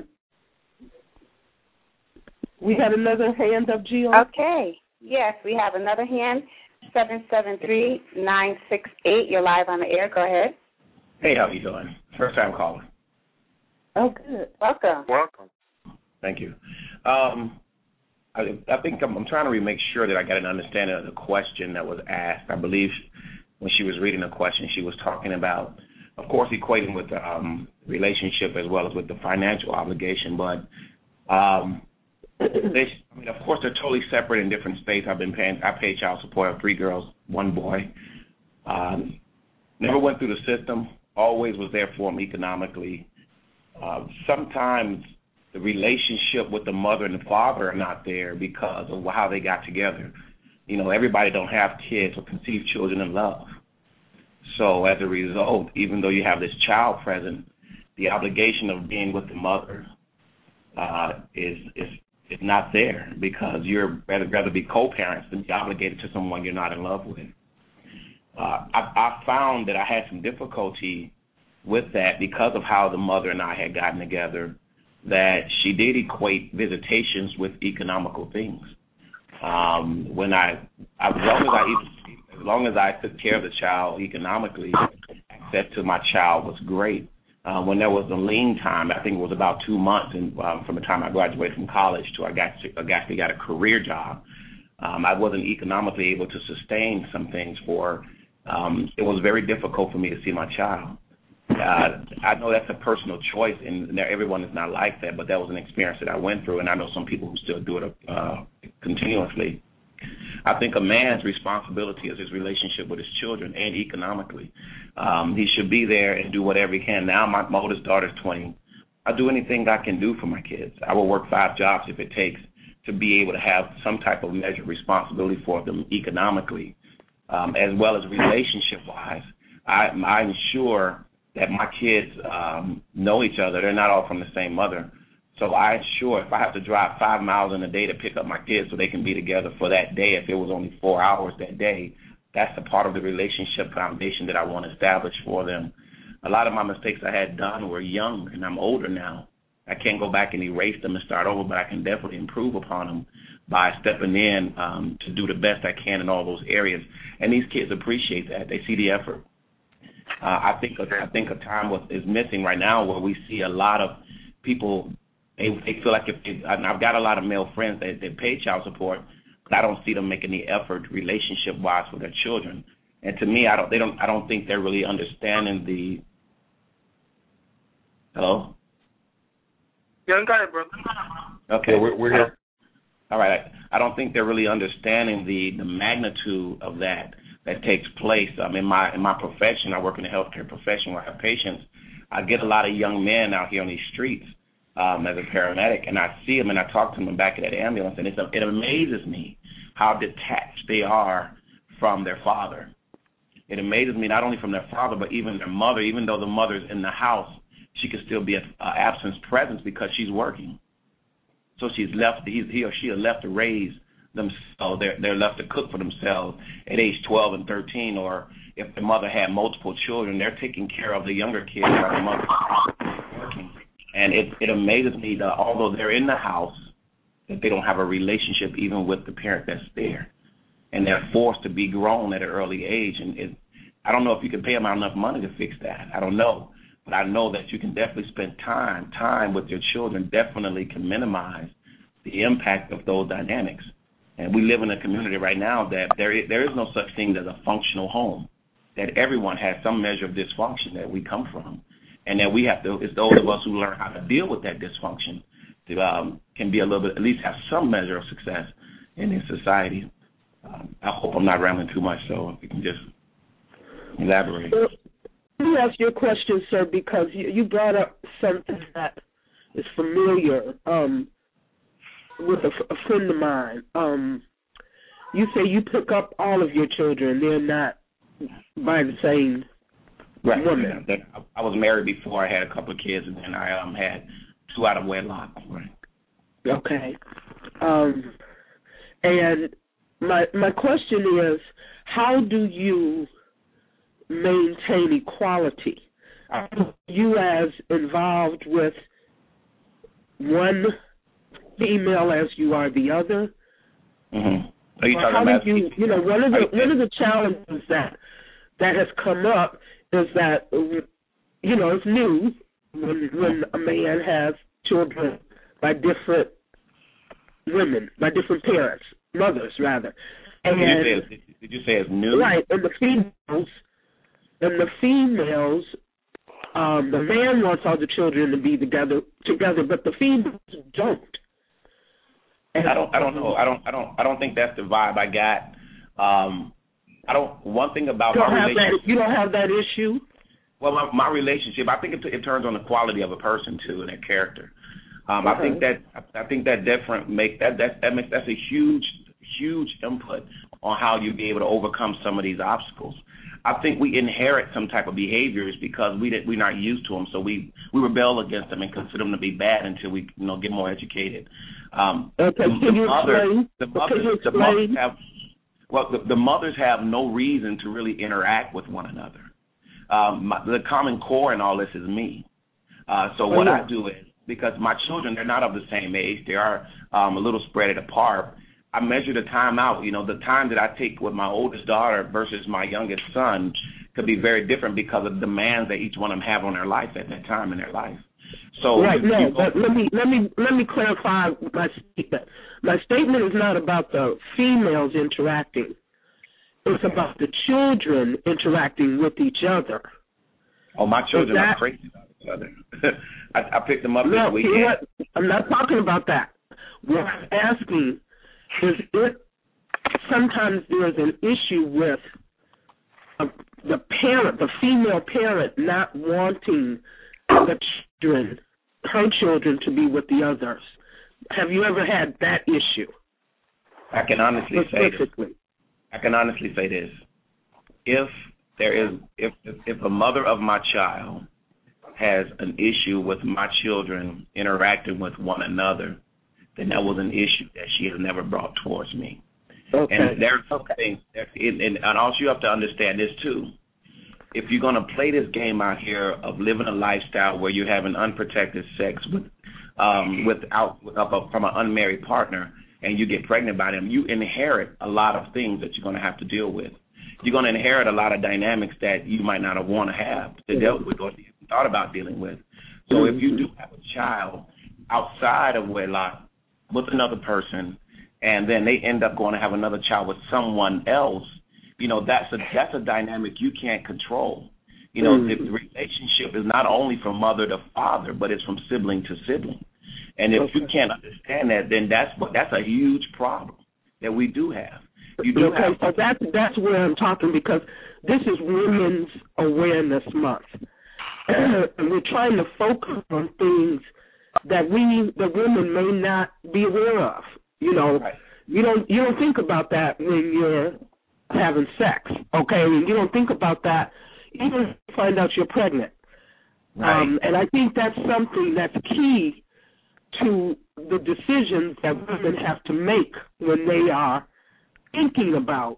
We had another hand up, Gio. Okay. Yes, we have another hand, seven seven three, nine six eight. You're live on the air. Go ahead. Hey, how you doing? First time calling. Oh, good. Welcome. Welcome. Thank you. Um, I, I think I'm, I'm trying to make sure that I got an understanding of the question that was asked. I believe when she was reading the question, she was talking about, of course, equating with the um, relationship as well as with the financial obligation. But, um, they, I mean, of course, they're totally separate in different states. I've been paying, I pay child support. I have three girls, one boy. Um, never went through the system. Always was there for them economically. Uh, sometimes the relationship with the mother and the father are not there because of how they got together. You know, everybody don't have kids or conceive children in love. So as a result, even though you have this child present, the obligation of being with the mother uh, is is is not there because you're rather rather be co-parents than be obligated to someone you're not in love with. Uh, I, I found that I had some difficulty with that because of how the mother and I had gotten together, that she did equate visitations with economical things. Um, when I, as long as I, as long as I took care of the child economically, access to my child was great. Uh, when there was a lean time, I think it was about two months, and um, from the time I graduated from college to I got to, I actually got a career job, um, I wasn't economically able to sustain some things for. Um, it was very difficult for me to see my child. Uh, I know that's a personal choice, and everyone is not like that, but that was an experience that I went through, and I know some people who still do it uh, continuously. I think a man's responsibility is his relationship with his children and economically. Um, he should be there and do whatever he can. Now my, my oldest daughter's twenty. I'll do anything I can do for my kids. I will work five jobs if it takes to be able to have some type of measure of responsibility for them economically, um, as well as relationship-wise. I, I ensure that my kids um, know each other. They're not all from the same mother. So I ensure if I have to drive five miles in a day to pick up my kids so they can be together for that day, if it was only four hours that day, that's a part of the relationship foundation that I want to establish for them. A lot of my mistakes I had done were young, and I'm older now. I can't go back and erase them and start over, but I can definitely improve upon them by stepping in um, to do the best I can in all those areas. And these kids appreciate that. They see the effort. Uh, I think I think a time was, is missing right now where we see a lot of people. They, they feel like if they, I've got a lot of male friends that, that pay child support, but I don't see them making the effort relationship-wise with their children. And to me, I don't. They don't. I don't think they're really understanding the. Hello. Yeah, got it, brother. Okay, yeah, we're, we're here. All right. I, I don't think they're really understanding the, the magnitude of that that takes place. Um, in my in my profession, I work in the healthcare profession where I have patients. I get a lot of young men out here on these streets. Um, as a paramedic, and I see them and I talk to them back at that ambulance, and it's, it amazes me how detached they are from their father. It amazes me not only from their father, but even their mother. Even though the mother's in the house, she can still be an absence presence because she's working. So she's left, he, he or she is left to raise themselves. They're, they're left to cook for themselves at age twelve and thirteen, or if the mother had multiple children, they're taking care of the younger kids while the mother's working. And it, it amazes me that although they're in the house, that they don't have a relationship even with the parent that's there. And they're forced to be grown at an early age. And it, I don't know if you can pay them enough money to fix that. I don't know. But I know that you can definitely spend time. Time with your children definitely can minimize the impact of those dynamics. And we live in a community right now that there is, there is no such thing as a functional home, that everyone has some measure of dysfunction that we come from. And then we have to, it's those of us who learn how to deal with that dysfunction to um, can be a little bit, at least have some measure of success in this society. Um, I hope I'm not rambling too much, so if you can just elaborate. Well, let me ask you a question, sir, because you, you brought up something that is familiar um, with a, a friend of mine. Um, you say you pick up all of your children. They're not by the same Right. woman. Yeah, I was married before. I had a couple of kids, and then I um, had two out of wedlock. Right. Okay. Um, and my my question is, how do you maintain equality? Are you as involved with one female as you are the other? Mm-hmm. Are you or talking how about? do you, you know, one of the one of the challenges that that has come up is that, you know, it's new when, when a man has children by different women, by different parents, mothers rather. And, did, you say, did you say it's new? Right, and the females, and the females, um, the man wants all the children to be together, together, but the females don't. And I don't, I don't know. I don't, I don't, I don't think that's the vibe I got. Um, I don't. One thing about you don't my have relationship. that, you don't have that issue. Well, my, my relationship, I think it, it turns on the quality of a person too and their character. Um, uh-huh. I think that I think that different make that that that makes that's a huge huge input on how you be able to overcome some of these obstacles. I think we inherit some type of behaviors because we did, we're not used to them, so we, we rebel against them and consider them to be bad until we you know get more educated. Um, okay, the, can the you mothers, explain? the Can mothers, you the mothers explain? have well, the, the mothers have no reason to really interact with one another. Um, my, the common core in all this is me. Uh, so what oh, yeah. I do is, because my children, they're not of the same age, they are um, a little spread apart. I measure the time out. You know, the time that I take with my oldest daughter versus my youngest son could be very different because of the demands that each one of them have on their life at that time in their life. So right, you, no, you but let me let me let me clarify my statement. My statement is not about the females interacting. It's okay. about the children interacting with each other. Oh, my children that, are crazy about each other. I, I picked them up no, this weekend. You know what? I'm not talking about that. What I'm asking is if sometimes there's an issue with uh, the parent, the female parent, not wanting the children, her children, to be with the others. Have you ever had that issue? I can honestly say this. I can honestly say this. If there is, if if a mother of my child has an issue with my children interacting with one another, then that was an issue that she has never brought towards me. Okay. And there's some okay. things, that, and, and also you have to understand this too. If you're going to play this game out here of living a lifestyle where you're having unprotected sex with, um, without from an unmarried partner, and you get pregnant by them, you inherit a lot of things that you're going to have to deal with. You're going to inherit a lot of dynamics that you might not have want to have to deal with or thought about dealing with. So mm-hmm. if you do have a child outside of wedlock with another person, and then they end up going to have another child with someone else, you know, that's a that's a dynamic you can't control. You know, mm-hmm. the relationship is not only from mother to father, but it's from sibling to sibling. And if okay. you can't understand that, then that's that's a huge problem that we do have. You do okay, have so that's that's where I'm talking, because this is Women's Awareness Month, and we're trying to focus on things that we the women may not be aware of. You know, right. you don't you don't think about that when you're having sex, okay? You don't think about that even if you find out you're pregnant. Right. Um, and I think that's something that's key to the decisions that women have to make when they are thinking about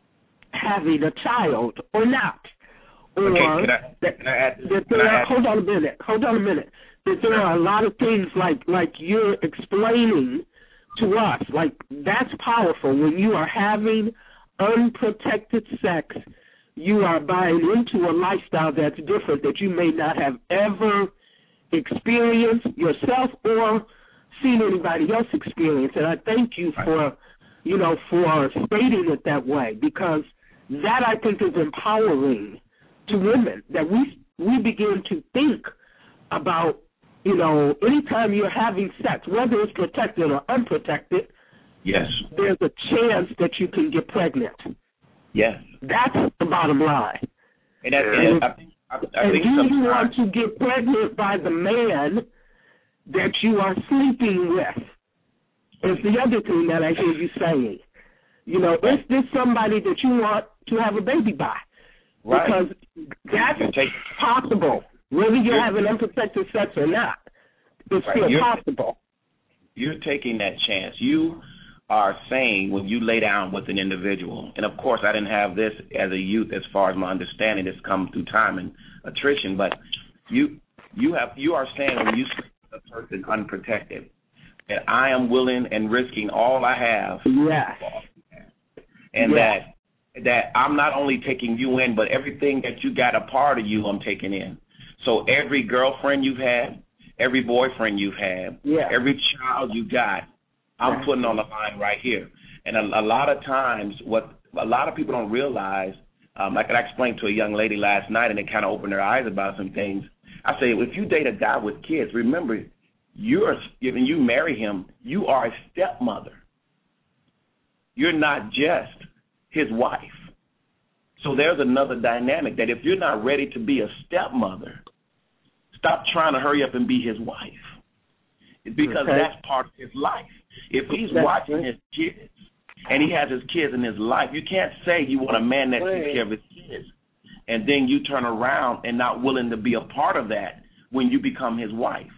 having a child or not. Or okay, can I, that, can I add, that there can I are, add? hold on a minute, hold on a minute. That there are a lot of things like, like you're explaining to us, like that's powerful. When you are having unprotected sex, you are buying into a lifestyle that's different that you may not have ever experienced yourself or seen anybody else experience. And I thank you for, you know, for stating it that way, because that I think is empowering to women, that we we begin to think about, you know, anytime you're having sex, whether it's protected or unprotected, yes, there's a chance that you can get pregnant. Yes. That's the bottom line. And, that, and, and, I, I, I and think do sometimes, you want to get pregnant by the man that you are sleeping with? Is the other thing that I hear you saying. You know, is this somebody that you want to have a baby by? Right. Because that's take, possible. Whether you're having unprotected sex or not, it's right. still you're, possible. You're taking that chance. You are saying when you lay down with an individual, and of course I didn't have this as a youth as far as my understanding, it's come through time and attrition, but you you have you are saying when you sleep with a person unprotected, that I am willing and risking all I have. Yes. And yes. that that I'm not only taking you in, but everything that you got a part of you, I'm taking in. So every girlfriend you've had, every boyfriend you've had, yeah. every child you got, I'm putting on the line right here. And a, a lot of times, what a lot of people don't realize, um, like I explained to a young lady last night, and it kind of opened her eyes about some things. I say, if you date a guy with kids, remember, you're when you marry him, you are a stepmother. You're not just his wife. So there's another dynamic that if you're not ready to be a stepmother, stop trying to hurry up and be his wife. because okay. that's part of his life. If he's that's watching right. his kids and he has his kids in his life, you can't say you want a man that right. takes care of his kids and then you turn around and not willing to be a part of that when you become his wife.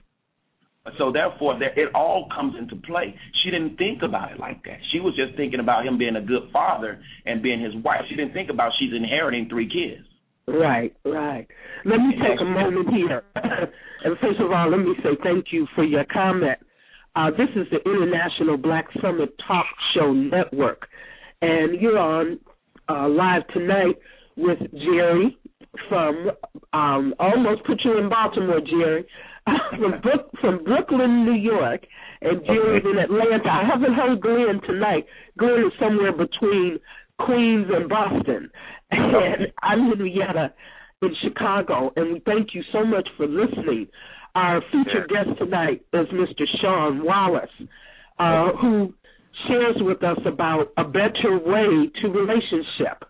So therefore, there, it all comes into play. She didn't think about it like that. She was just thinking about him being a good father and being his wife. She didn't think about she's inheriting three kids. Right, right. Let me take a moment here. And first of all, let me say thank you for your comment. Uh, this is the International Black Summit Talk Show Network, and you're on uh, live tonight with Jerry from, um, almost put you in Baltimore, Jerry, from, Brook, from Brooklyn, New York, and Jerry's in Atlanta. I haven't heard Glenn tonight. Glenn is somewhere between Queens and Boston, and I'm Henrietta in Chicago, and we thank you so much for listening. Our featured guest tonight is Mister Sean Wallace, uh, who shares with us about a better way to relationship.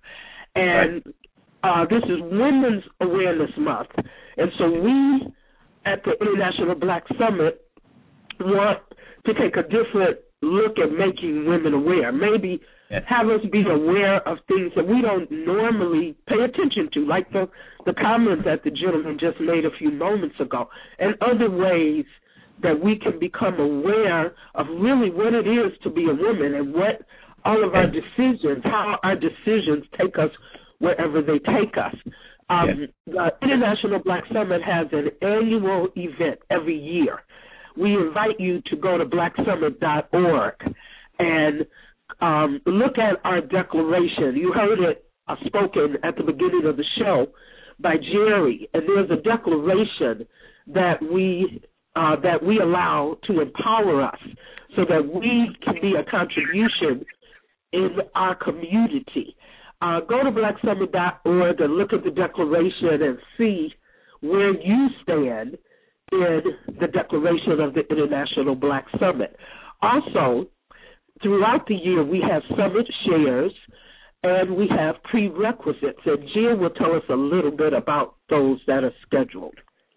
And uh, this is Women's Awareness Month, and so we at the International Black Summit want to take a different look at making women aware. Maybe have us be aware of things that we don't normally pay attention to, like the, the comments that the gentleman just made a few moments ago, and other ways that we can become aware of really what it is to be a woman and what all of our decisions, how our decisions take us wherever they take us. Um, the International Black Summit has an annual event every year. We invite you to go to black summit dot org and um, look at our declaration. You heard it uh, spoken at the beginning of the show by Jerry, and there's a declaration that we uh, that we allow to empower us so that we can be a contribution in our community. Uh, go to black summit dot org and look at the declaration and see where you stand in the declaration of the International Black Summit. Also, throughout the year, we have summit shares and we have prerequisites. And Jill will tell us a little bit about those that are scheduled.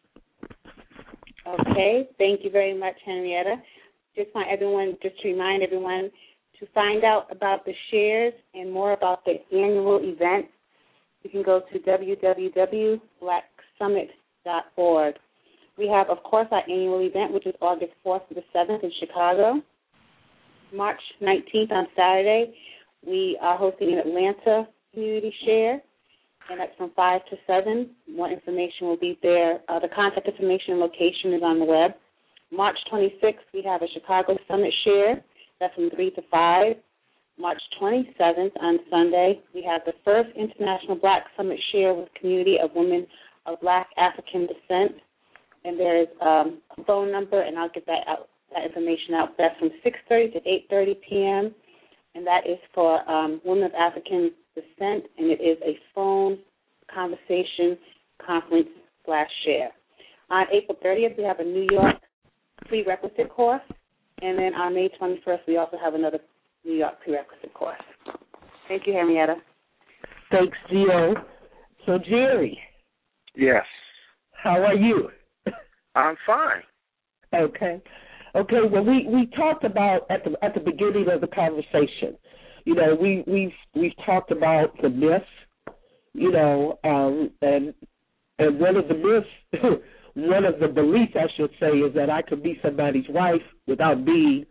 Okay, thank you very much, Henrietta. Just want everyone, just to remind everyone to find out about the shares and more about the annual event. You can go to w w w dot black summit dot org. We have, of course, our annual event, which is August fourth to the seventh in Chicago. March nineteenth on Saturday, we are hosting an Atlanta community share, and that's from five to seven. More information will be there. Uh, the contact information and location is on the web. March twenty-sixth, we have a Chicago Summit share. That's from three to five. March twenty-seventh on Sunday, we have the first International Black Summit share with community of women of Black African descent. And there is um, a phone number, and I'll get that out, that information out. That's from six thirty to eight thirty p.m., and that is for um, women of African descent, and it is a phone conversation conference slash share. On April thirtieth, we have a New York prerequisite course, and then on May twenty-first, we also have another New York prerequisite course. Thank you, Henrietta. Thanks, Gio. So, Jerry. Yes. How are you? I'm fine. Okay. Okay, well, we, we talked about at the at the beginning of the conversation, you know, we, we've, we've talked about the myths, you know, um, and and one of the myths, one of the beliefs, I should say, is that I could be somebody's wife without being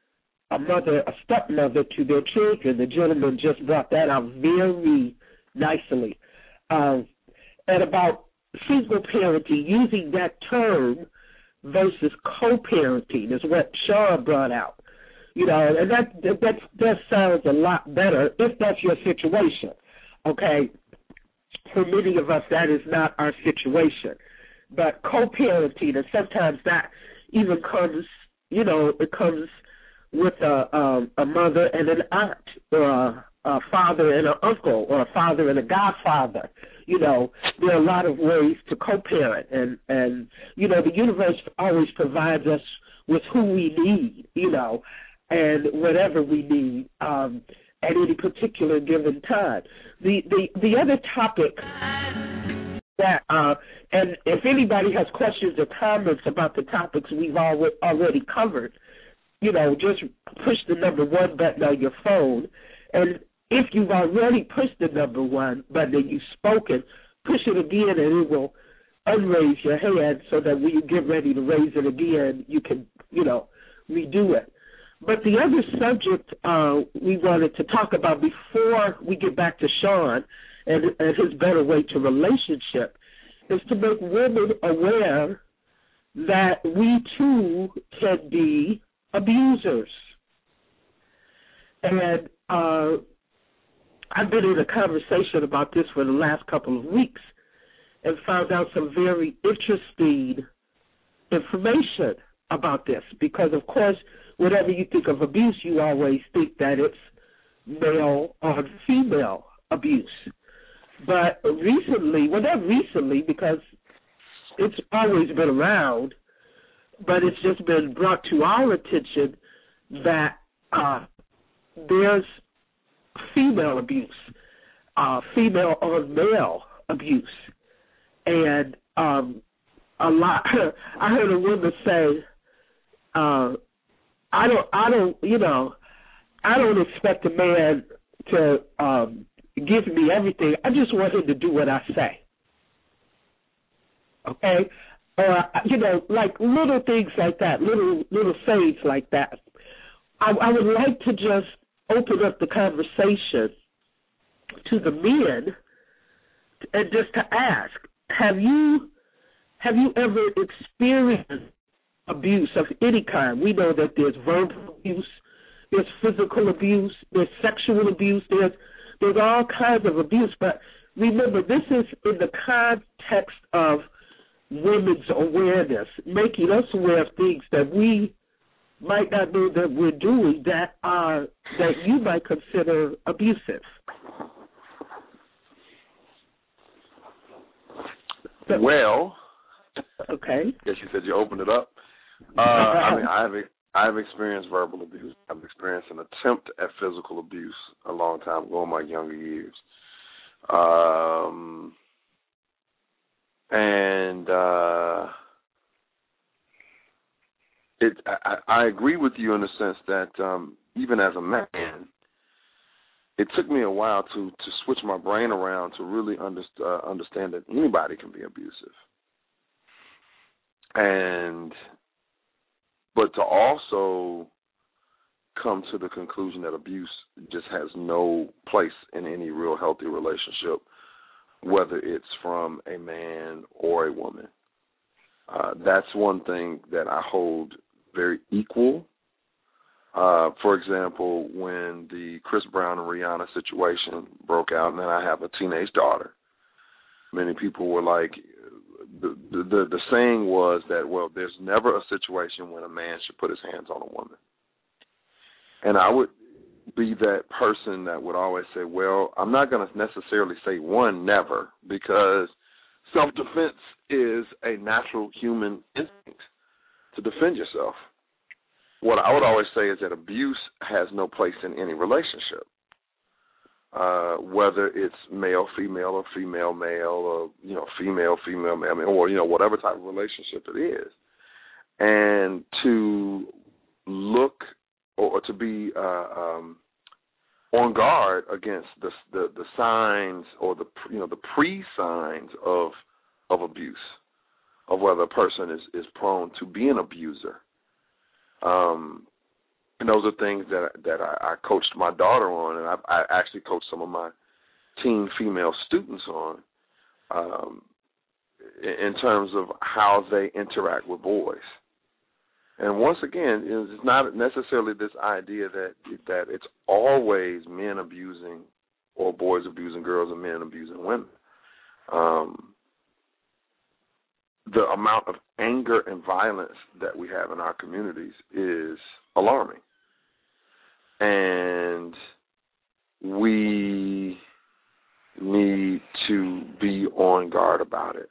a mother, a stepmother to their children. The gentleman just brought that out very nicely. Um, and about single parenting, using that term versus co-parenting is what Shaw brought out. You know, and that, that that that sounds a lot better if that's your situation. Okay, for many of us, that is not our situation. But co-parenting, and sometimes that even comes, you know, it comes with a um, a mother and an aunt, or a, a father and an uncle, or a father and a godfather. You know, there are a lot of ways to co-parent, and, and, you know, the universe always provides us with who we need, you know, and whatever we need um, at any particular given time. The, the, the other topic that. Uh, and if anybody has questions or comments about the topics we've al- already covered, you know, just push the number one button on your phone. And if you've already pushed the number one button and you've spoken, push it again and it will unraise your hand so that when you get ready to raise it again, you can, you know, redo it. But the other subject uh, we wanted to talk about before we get back to Sean and, and his better way to relationship is to make women aware that we too can be abusers. And uh, I've been in a conversation about this for the last couple of weeks and found out some very interesting information about this because, of course, whenever you think of abuse, you always think that it's male on female abuse. But recently, well, not recently because it's always been around, but it's just been brought to our attention that uh, there's female abuse, uh, female on male abuse. And um, a lot, I heard a woman say, uh, I don't, I don't, you know, I don't expect a man to um, give me everything. I just want him to do what I say. Okay? Or, you know, like little things like that, little little sayings like that. I, I would like to just open up the conversation to the men and just to ask, have you have you ever experienced abuse of any kind? We know that there's verbal abuse, there's physical abuse, there's sexual abuse, there's there's all kinds of abuse. But remember, this is in the context of women's awareness, making us aware of things that we might not know that we're doing that are that you might consider abusive. So, well, okay. Yes, you said you opened it up. Uh, I mean, I've I've experienced verbal abuse. I've experienced an attempt at physical abuse a long time ago in my younger years. Um, and uh, it, I, I agree with you in the sense that um, even as a man, it took me a while to, to switch my brain around to really underst- uh, understand that anybody can be abusive. And but to also come to the conclusion that abuse just has no place in any real healthy relationship, whether it's from a man or a woman. Uh, that's one thing that I hold very equal. Uh, for example, when the Chris Brown and Rihanna situation broke out, and then I have a teenage daughter, many people were like, the, the the saying was that, well, there's never a situation when a man should put his hands on a woman. And I would be that person that would always say, well, I'm not going to necessarily say one, never, because self-defense is a natural human instinct to defend yourself. What I would always say is that abuse has no place in any relationship, uh, whether it's male, female, or female, male, or, you know, female, female, male, or, you know, whatever type of relationship it is. And to look or to be uh, um, on guard against the, the the signs or the you know the pre-signs of of abuse, of whether a person is, is prone to be an abuser. Um, and those are things that that I, I coached my daughter on, and I, I actually coached some of my teen female students on, um, in terms of how they interact with boys. And once again, it's not necessarily this idea that that it's always men abusing or boys abusing girls and men abusing women. Um, the amount of anger and violence that we have in our communities is alarming. And we need to be on guard about it.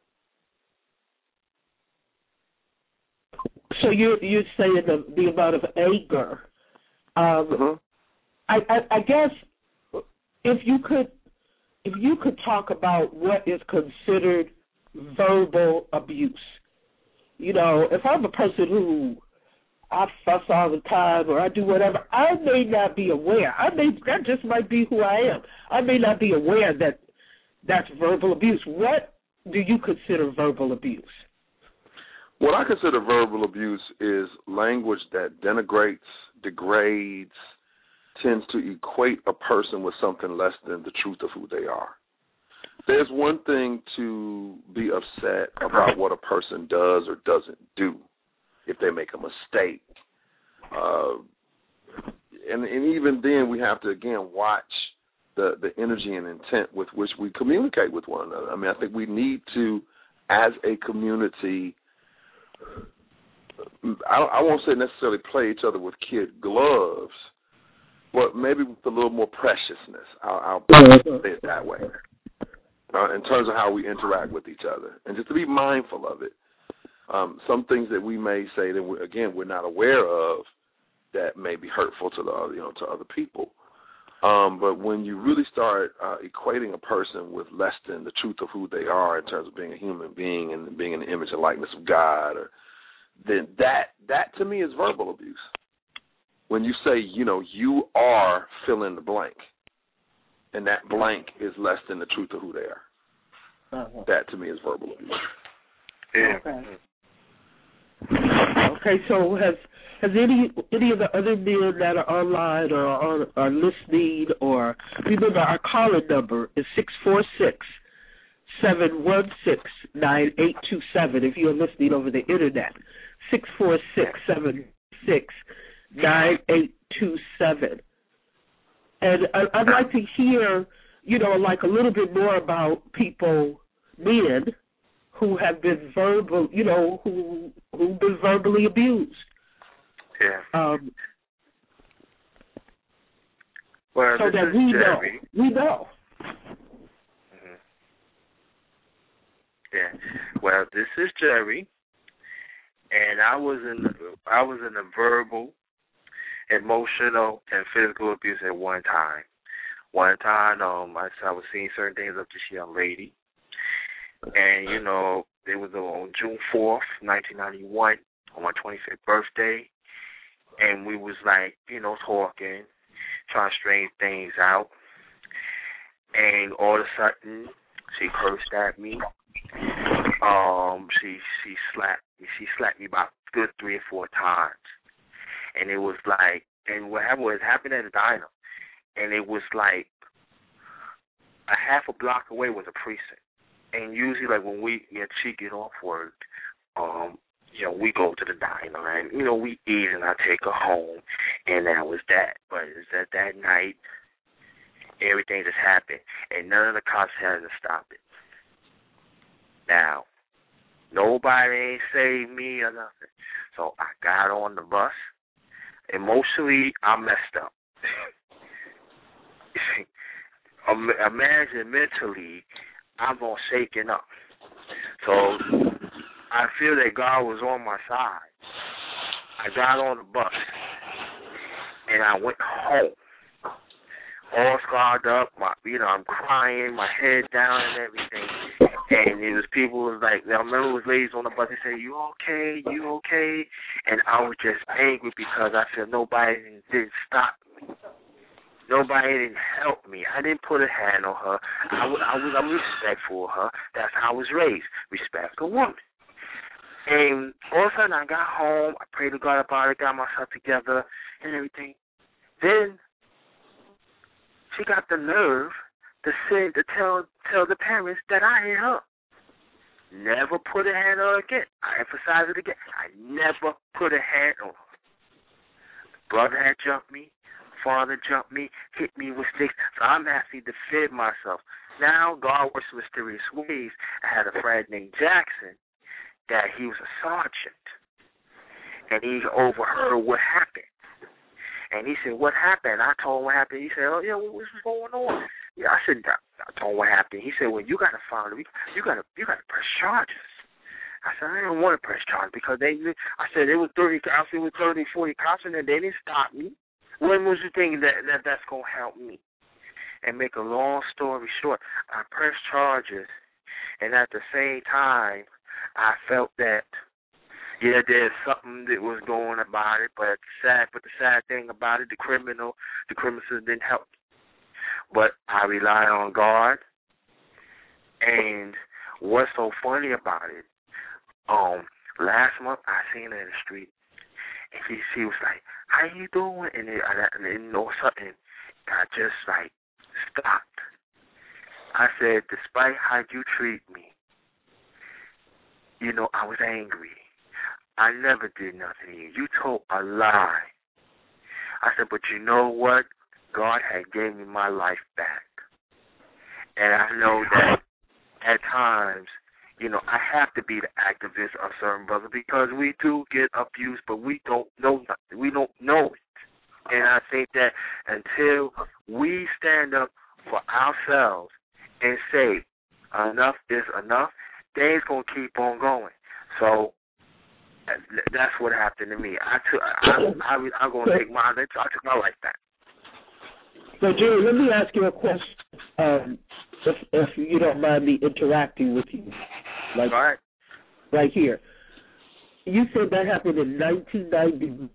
So you're you're saying the, the amount of anger. Um, mm-hmm. I, I, I guess if you could if you could talk about what is considered verbal abuse. You know, if I'm a person who I fuss all the time or I do whatever, I may not be aware. I may that just might be who I am. I may not be aware that that's verbal abuse. What do you consider verbal abuse? What I consider verbal abuse is language that denigrates, degrades, tends to equate a person with something less than the truth of who they are. There's one thing to be upset about what a person does or doesn't do if they make a mistake. Uh, and, and even then we have to, again, watch the, the energy and intent with which we communicate with one another. I mean, I think we need to, as a community, I, I won't say necessarily play each other with kid gloves, but maybe with a little more preciousness. I'll, I'll say it that way, uh, in terms of how we interact with each other, and just to be mindful of it. Um, some things that we may say that, we, again, we're not aware of that may be hurtful to the you know to other people. Um, but when you really start uh, equating a person with less than the truth of who they are in terms of being a human being and being in the image and likeness of God, or, then that that to me is verbal abuse. When you say, you know, you are fill in the blank, and that blank is less than the truth of who they are, uh-huh. that to me is verbal abuse. Yeah. Okay. Okay, so has has any any of the other men that are online or are, are listening, or remember our caller number is six four six, seven one six, nine eight two seven if you're listening over the internet. six four six, seven six, nine eight two seven. And I, I'd like to hear, you know, like a little bit more about people, men, who have been verbal, you know, who who've been verbally abused. Yeah. Um, well, so that we Jerry. know, we know. Mm-hmm. Yeah. Well, this is Jerry, and I was in I was in a verbal, emotional, and physical abuse at one time. One time, um, I, I was seeing certain things of this young lady. And, you know, it was on June fourth, nineteen ninety-one, on my twenty-fifth birthday. And we was, like, you know, talking, trying to straighten things out. And all of a sudden, she cursed at me. Um, she she slapped me. She slapped me about good three or four times. And it was like, and what happened was, it happened at a diner. And it was like a half a block away was a precinct. And usually, like, when we, you know, she get off work, um, you know, we go to the diner and, you know, we eat and I take her home, and that was that. But it's that that night, everything just happened, and none of the cops had to stop it. Now, nobody ain't saved me or nothing. So I got on the bus. Emotionally, I messed up. Imagine mentally, I'm all shaken up. So I feel that God was on my side. I got on the bus, and I went home, all scarred up. My, you know, I'm crying, my head down and everything. And it was people was like, I remember it was ladies on the bus. They said, "You okay? You okay?" And I was just angry because I feel nobody didn't stop me. Nobody didn't help me. I didn't put a hand on her. I was, I was, I'm respectful of her. That's how I was raised. Respect a woman. And all of a sudden, I got home. I prayed to God about it, got myself together and everything. Then she got the nerve to say, to tell tell the parents that I hit her. Never put a hand on her again. I emphasize it again. I never put a hand on her. Brother had jumped me. Father jumped me, hit me with sticks, so I'm actually defend myself. Now, God works in mysterious ways. I had a friend named Jackson that he was a sergeant, and he overheard what happened. And he said, "What happened?" I told him what happened. He said, "Oh, yeah, what was going on?" Yeah, I said, I told him what happened. He said, "Well, you got to follow me. You got to you got to press charges." I said, "I didn't want to press charges because they." I said, "There was thirty cops, there was thirty, forty cops, and then they didn't stop me. When was you thinking that, that that's going to help me?" And make a long story short, I pressed charges, And at the same time, I felt that, yeah, there's something that was going about it, but the sad, but the sad thing about it, the criminal, the criminals didn't help. But I rely on God. And what's so funny about it, um, last month I seen her in the street, and she, she was like, "How you doing?" And then, and then you know something, I just like stopped. I said, despite how you treat me, you know, I was angry. I never did nothing to you. You told a lie. I said, but you know what? God had gave me my life back. And I know that at times, you know, I have to be the activist of certain brothers because we do get abused, but we don't know nothing. We don't know it. And I think that until we stand up for ourselves and say enough is enough, things going to keep on going. So that's what happened to me. I took, I, I, I'm going to take my, I took my life back. So, Jerry, let me ask you a question, um, if, if you don't mind me interacting with you. Like, all right. Right here. You said that happened in nineteen ninety-one.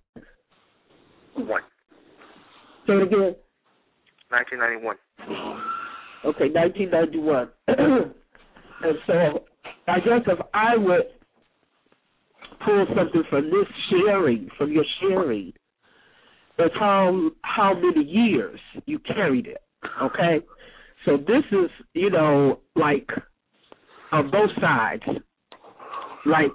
Say it again. nineteen ninety-one. Okay, nineteen ninety-one. And so I guess if I would pull something from this sharing, from your sharing, it's how how many years you carried it, okay? So this is, you know, like on both sides. Like,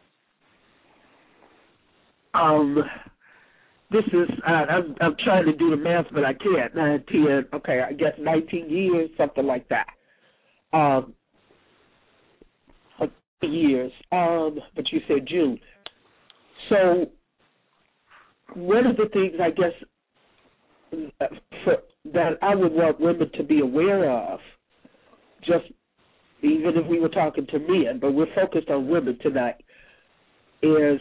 um, this is, uh, I'm, I'm trying to do the math, but I can't. nineteen, okay, I guess nineteen years, something like that. Um, years, um, but you said June. So one of the things, I guess, for, that I would want women to be aware of, just even if we were talking to men, but we're focused on women tonight, is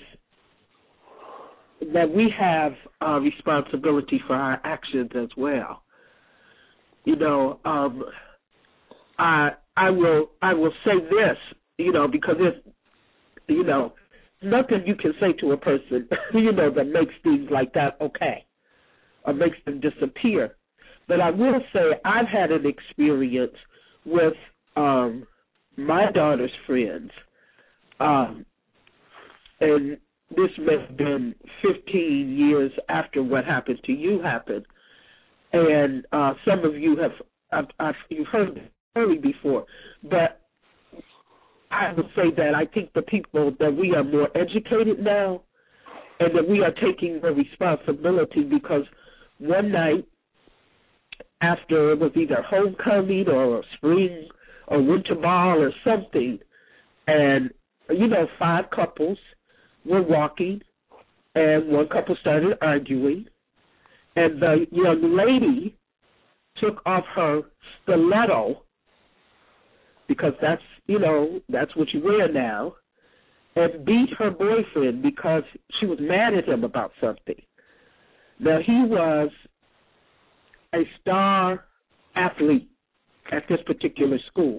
that we have a responsibility for our actions as well. You know, um, I I will I will say this, you know, because it's, you know, nothing you can say to a person, you know, that makes things like that okay or makes them disappear. But I will say I've had an experience with um, my daughter's friends, um, and this may have been fifteen years after what happened to you happened. And uh, some of you have, I've, I've, you've heard the story before, but I would say that I think the people that we are more educated now and that we are taking the responsibility, because one night after it was either homecoming or spring or winter ball or something, and, you know, five couples were walking and one couple started arguing, and the young lady took off her stiletto, because that's, you know, that's what you wear now, and beat her boyfriend because she was mad at him about something. Now, he was a star athlete at this particular school.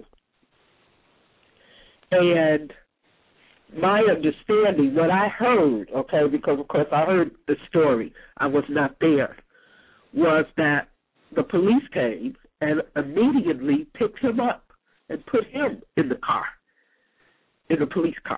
And my understanding, what I heard, okay, because, of course, I heard the story, I was not there, was that the police came and immediately picked him up and put him in the car, in the police car.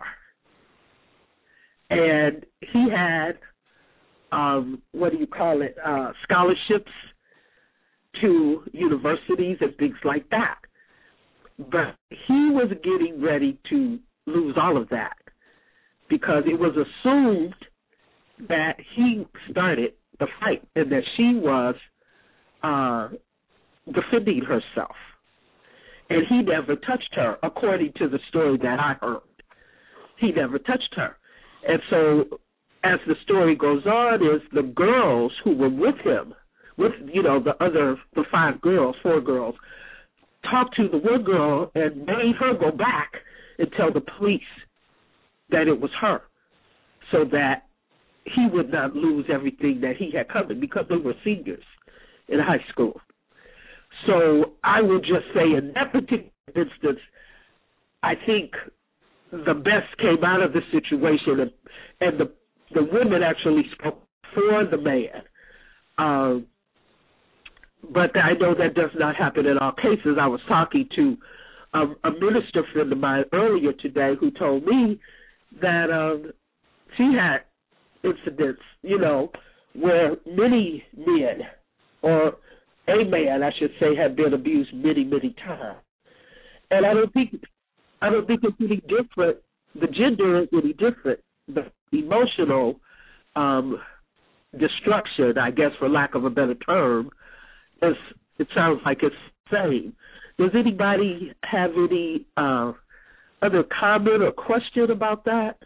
And he had, um, what do you call it, uh, scholarships to universities and things like that. But he was getting ready to lose all of that because it was assumed that he started the fight and that she was uh, defending herself. And he never touched her, according to the story that I heard. He never touched her. And so as the story goes on, is the girls who were with him, with, you know, the other, the five girls, four girls, talked to the one girl and made her go back and tell the police that it was her, so that he would not lose everything that he had coming, because they were seniors in high school. So I would just say in that particular instance, I think the best came out of the situation, and, and the the women actually spoke for the man. Um, but I know that does not happen in all cases. I was talking to a, a minister friend of mine earlier today who told me that um, she had incidents, you know, where many men, or a man, I should say, have been abused many, many times. And I don't think I don't think it's any different. The gender is any different. The emotional um, destruction, I guess, for lack of a better term, is, it sounds like it's the same. Does anybody have any uh, other comment or question about that?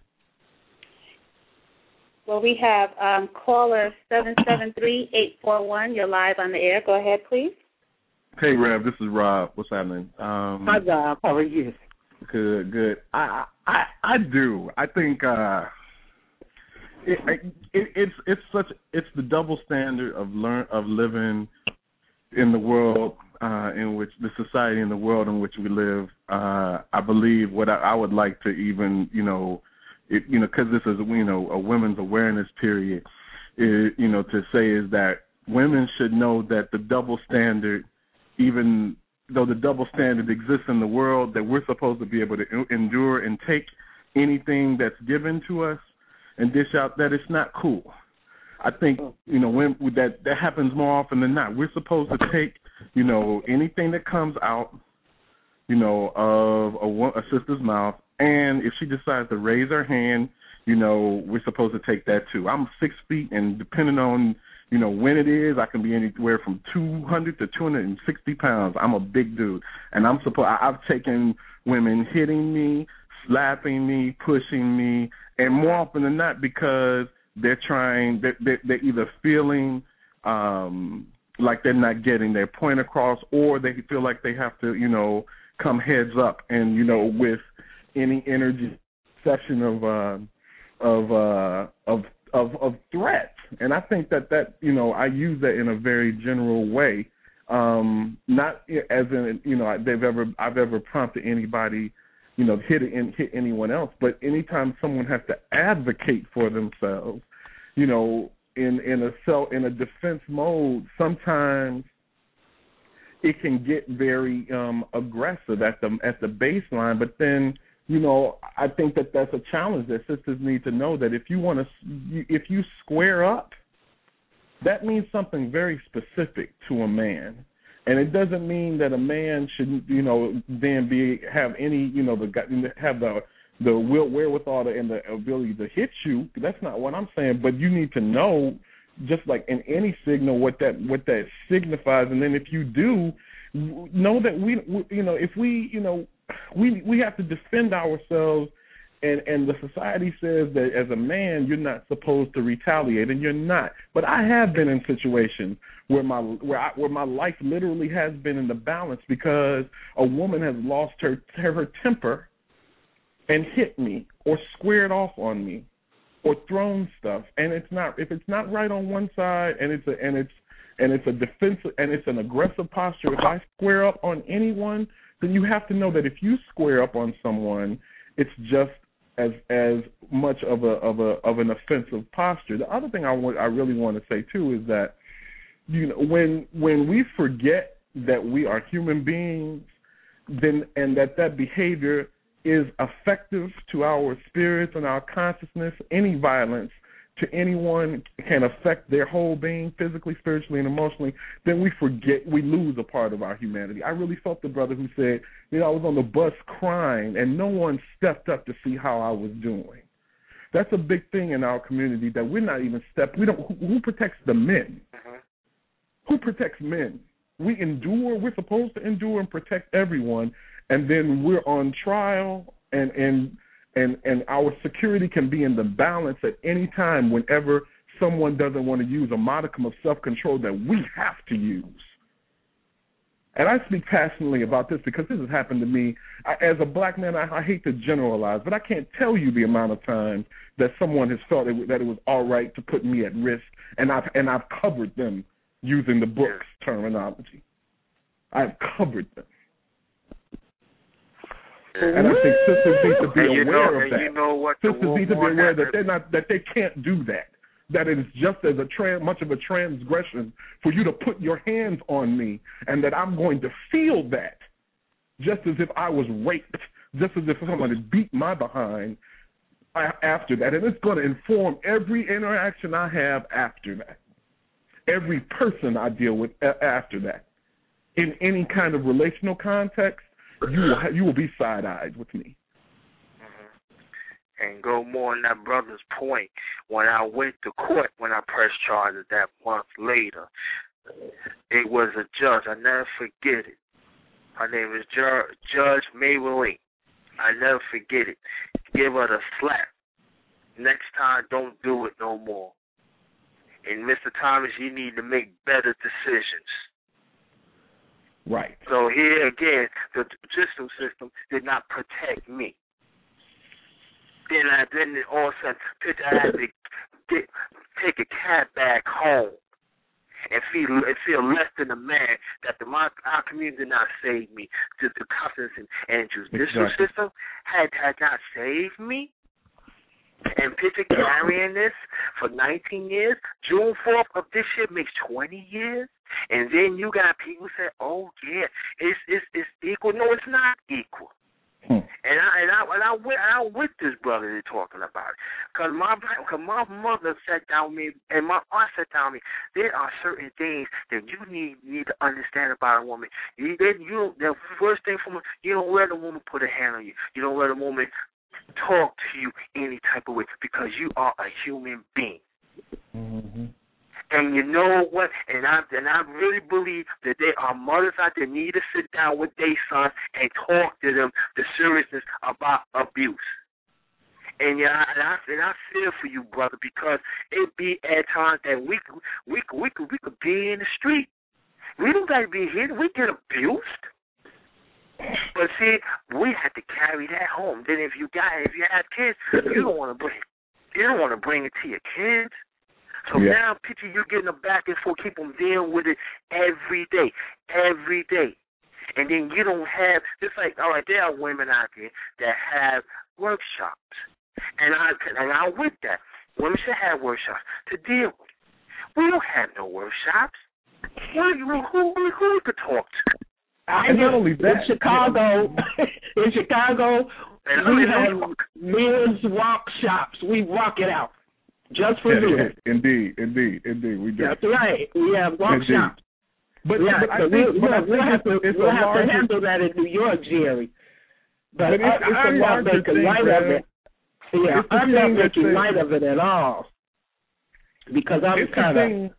Well, we have um, caller seven seven three, eight four one. You're live on the air. Go ahead, please. Hey, Rev, this is Rob. What's happening? Um, Hi, Rob. How are you? Good, good. I, I, I do. I think uh, it, it, it's it's such it's the double standard of learn of living in the world uh, in which the society in the world in which we live. Uh, I believe what I, I would like to even you know, it, you know, because this is you know a women's awareness period. Is, you know, to say is that women should know that the double standard, even though the double standard exists in the world, that we're supposed to be able to endure and take anything that's given to us and dish out, that it's not cool. I think, you know, when that, that happens more often than not. We're supposed to take, you know, anything that comes out, you know, of a, a sister's mouth, and if she decides to raise her hand, you know, we're supposed to take that too. I'm six feet, and depending on, you know, when it is, I can be anywhere from two hundred to two hundred sixty pounds. I'm a big dude, and I'm supposed. I've taken women hitting me, slapping me, pushing me, and more often than not because they're trying. They're, they're, they're either feeling um, like they're not getting their point across, or they feel like they have to, you know, come heads up, and you know, with any energy session of uh, of uh, of of of threats. And I think that, that, you know, I use that in a very general way, um, not as in, you know, they've ever, I've ever prompted anybody, you know, hit it, hit anyone else. But anytime someone has to advocate for themselves, you know, in, in a self, in a defense mode, sometimes it can get very um, aggressive at the at the baseline. But then, you know, I think that that's a challenge that sisters need to know, that if you want to, if you square up, that means something very specific to a man. And it doesn't mean that a man should, you know, then be have any, you know, the have the the will wherewithal and the ability to hit you. That's not what I'm saying. But you need to know, just like in any signal, what that what that signifies. And then if you do, know that we, you know, if we, you know. We we have to defend ourselves, and, and the society says that as a man you're not supposed to retaliate, and you're not. But I have been in situations where my where I, where my life literally has been in the balance because a woman has lost her her temper and hit me or squared off on me or thrown stuff, and it's not if it's not right on one side, and it's a and it's and it's a defensive and it's an aggressive posture. If I square up on anyone, then you have to know that if you square up on someone, it's just as as much of a of a of an offensive posture. The other thing I want I really want to say too is that, you know, when when we forget that we are human beings, then and that that behavior is effective to our spirits and our consciousness, any violence to anyone can affect their whole being, physically, spiritually, and emotionally, then we forget, we lose a part of our humanity. I really felt the brother who said, you know, I was on the bus crying, and no one stepped up to see how I was doing. That's a big thing in our community, that we're not even step. We don't. Who, who protects the men? Uh-huh. Who protects men? We endure. We're supposed to endure and protect everyone, and then we're on trial, and and. And and our security can be in the balance at any time whenever someone doesn't want to use a modicum of self-control that we have to use. And I speak passionately about this because this has happened to me. I, as a black man, I, I hate to generalize, but I can't tell you the amount of times that someone has felt it, that it was all right to put me at risk, and I've, and I've covered them using the book's terminology. I've covered them. And I think sisters need to be and aware know, of that. You know what sisters need to be aware that they're not that they can't do that. That it is just as a trans, much of a transgression for you to put your hands on me, and that I'm going to feel that, just as if I was raped, just as if someone had beat my behind after that, and it's going to inform every interaction I have after that, every person I deal with after that, in any kind of relational context. You will, you will be side-eyed with me. Mm-hmm. And go more on that brother's point. When I went to court, when I pressed charges that month later, it was a judge. I never forget it. Her name is Ju- Judge Maybelline. I never forget it. Give her the slap. Next time, don't do it no more. And Mister Thomas, you need to make better decisions. Right. So here again, the judicial system did not protect me. Then I then all of a sudden I had to get, take a cab back home and feel and feel less than a man that the my, our community did not save me. The, the customs and, and judicial exactly. system had had not saved me. And picture carrying this for nineteen years. June fourth of this year makes twenty years. And then you got people say, "Oh yeah, it's it's it's equal." No, it's not equal. Hmm. And I and I and I went I with this brother they're talking about it, cause my cause my mother sat down with me and my aunt sat down with me. There are certain things that you need need to understand about a woman. You then you the first thing from you don't let a woman put a hand on you. You don't let a woman talk to you any type of way because you are a human being. Mm-hmm. And you know what? And I and I really believe that there are mothers out there need to sit down with their sons and talk to them the seriousness about abuse. And yeah, and I and I feel for you, brother, because it be at times that we could, we could, we could we could be in the street. We don't got to be here. We get abused. But see, we had to carry that home. Then if you got if you have kids, you don't want to bring you don't want to bring it to your kids. So yeah. Now, picture you getting them back and forth, keep them dealing with it every day, every day. And then you don't have, just like, all right, there are women out there that have workshops. And, I, and I'm with that. Women should have workshops to deal with. We don't have no workshops. Who, who, who, who we could talk to? I know in Chicago, in Chicago, and we have men's walk shops. We walk it out. Just for yeah, you. Yeah, indeed, indeed, indeed, we do. That's right. We have workshops. But, yeah, but I so think, we, but I we'll think have, to, it's we'll a have larger, to handle that in New York, Jerry. But, but it's, uh, it's I'm not making light of it. Yeah, I'm not making light of it at all. Because I'm kind of,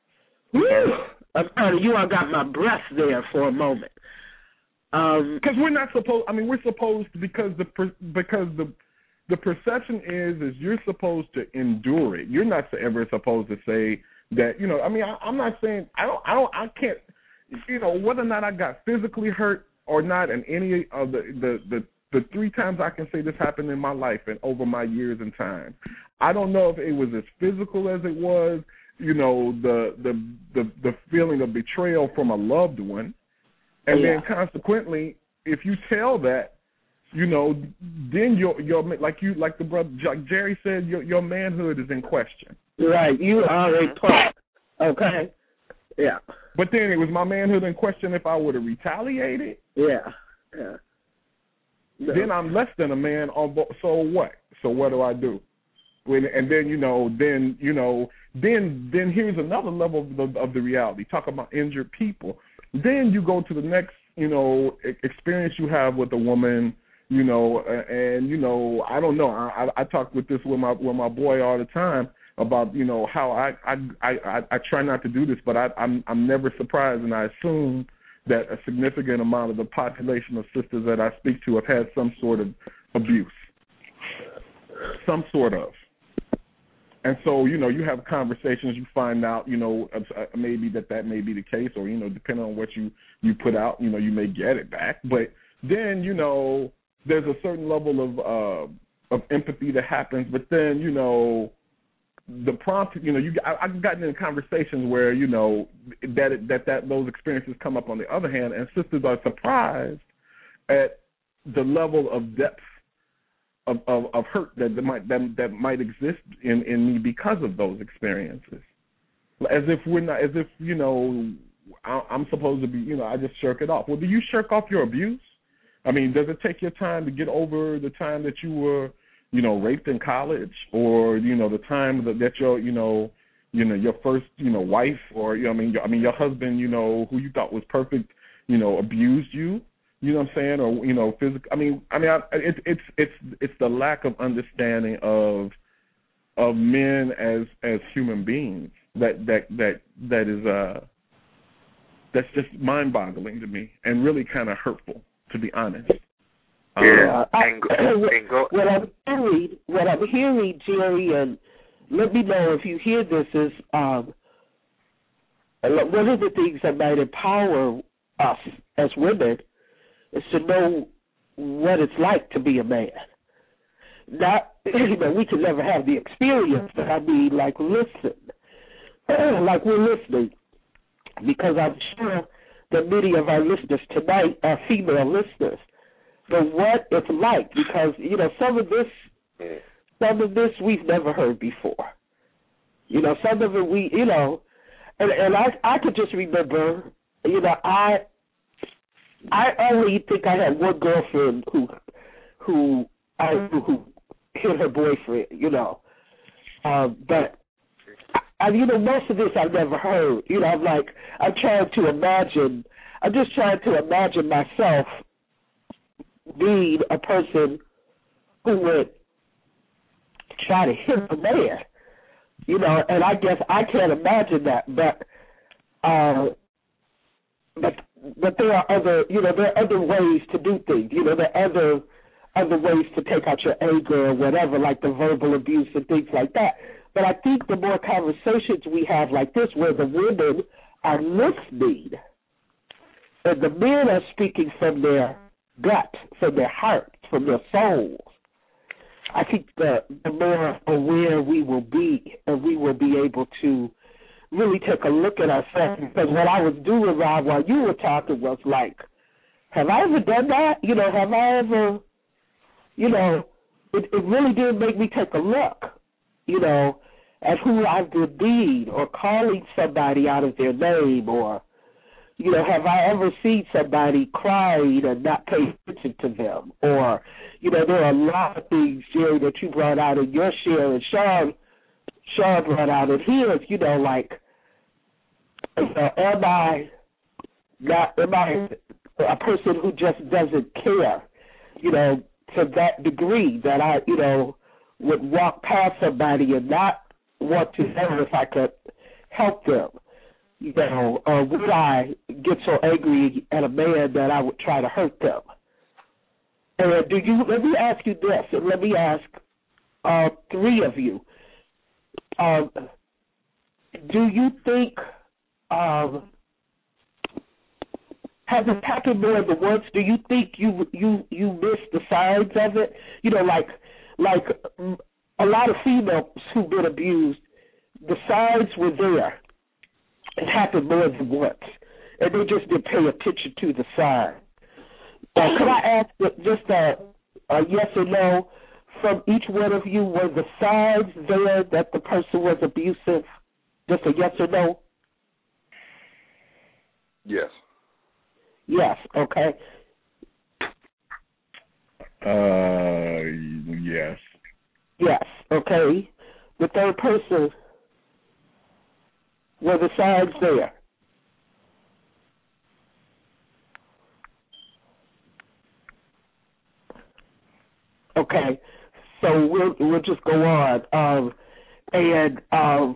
I'm kind of, you all got my breath there for a moment. Because um, we're not supposed, I mean, we're supposed, because the because the The perception is is you're supposed to endure it. You're not ever supposed to say that, you know, I mean, I, I'm not saying, I don't, I don't, I can't, you know, whether or not I got physically hurt or not, and any of the, the, the, the three times I can say this happened in my life and over my years and time, I don't know if it was as physical as it was, you know, the, the, the, the feeling of betrayal from a loved one. And yeah. then consequently, if you tell that, you know, then your your like you like the brother like Jerry said, your your manhood is in question. Right, you are a punk. Okay. Yeah. But then it was my manhood in question if I would have retaliated. Yeah. Yeah. No. Then I'm less than a man on bo- so what? So what do I do? When and then you know, then you know, then then here's another level of the, of the reality. Talk about injured people. Then you go to the next, you know, experience you have with a woman. You know, and you know, I don't know. I, I, I talk with this with my with my boy all the time about, you know, how I I, I, I try not to do this, but I, I'm I'm never surprised, and I assume that a significant amount of the population of sisters that I speak to have had some sort of abuse, some sort of. And so, you know, you have conversations, you find out, you know, maybe that that may be the case, or, you know, depending on what you, you put out, you know, you may get it back. But then, you know, there's a certain level of uh, of empathy that happens, but then, you know, the prompt, you know, you I, I've gotten in conversations where, you know, that, that that those experiences come up on the other hand, and sisters are surprised at the level of depth of, of, of hurt that might that, that might exist in, in me because of those experiences. As if we're not, as if, you know, I, I'm supposed to be, you know, I just shirk it off. Well, do you shirk off your abuse? I mean, does it take your time to get over the time that you were, you know, raped in college, or, you know, the time that, that your, you know, you know, your first, you know, wife, or, you know, I mean, your, I mean, your husband, you know, who you thought was perfect, you know, abused you, you know what I'm saying, or, you know, physical. I mean, I mean, I, it, it's it's it's the lack of understanding of of men as as human beings that that that that is uh that's just mind-boggling to me and really kind of hurtful, to be honest. Yeah, uh, and go, and go. What I'm hearing, what I'm hearing, Jerry, and let me know if you hear this, is um, one of the things that might empower us as women is to know what it's like to be a man. Not, you know, we can never have the experience, but I mean, like, listen, like we're listening, because I'm sure that many of our listeners tonight are female listeners. But what it's like, because, you know, some of this, some of this we've never heard before. You know, some of it we, you know, and, and I I could just remember, you know, I I only think I had one girlfriend who who I knew who hit her boyfriend, you know. Um, but, I, you know, most of this I've never heard. You know, I'm like, I'm trying to imagine, I'm just trying to imagine myself being a person who would try to hit a man, you know, and I guess I can't imagine that, but, uh, but, but there are other, you know, there are other ways to do things, you know, there are other, other ways to take out your anger or whatever, like the verbal abuse and things like that. But I think the more conversations we have like this, where the women are listening and the men are speaking from their gut, from their heart, from their souls, I think the, the more aware we will be, and we will be able to really take a look at ourselves. Because what I was doing, Rob, while you were talking was like, have I ever done that? You know, have I ever, you know, it, it really did make me take a look, you know, at who I've been being, or calling somebody out of their name, or, you know, have I ever seen somebody crying and not pay attention to them? Or, you know, there are a lot of things, Jerry, that you brought out in your share, and Sean, Sean brought out in his, you know, like, you know, am I not, am I a person who just doesn't care, you know, to that degree that I, you know, would walk past somebody and not want to know if I could help them? You know, or would I get so angry at a man that I would try to hurt them? And do you? Let me ask you this, and let me ask uh, three of you. Um, do you think um, has it happened more than once? Do you think you you you missed the signs of it? You know, like like a lot of females who've been abused, the signs were there. It happened more than once, and they just didn't pay attention to the sign. Uh, could I ask just a, a yes or no from each one of you? Were the signs there that the person was abusive? Just a yes or no? Yes. Yes, okay. Uh, yes. Yes, okay. The third person, were the signs there? Okay, so we'll we'll just go on, um, and um,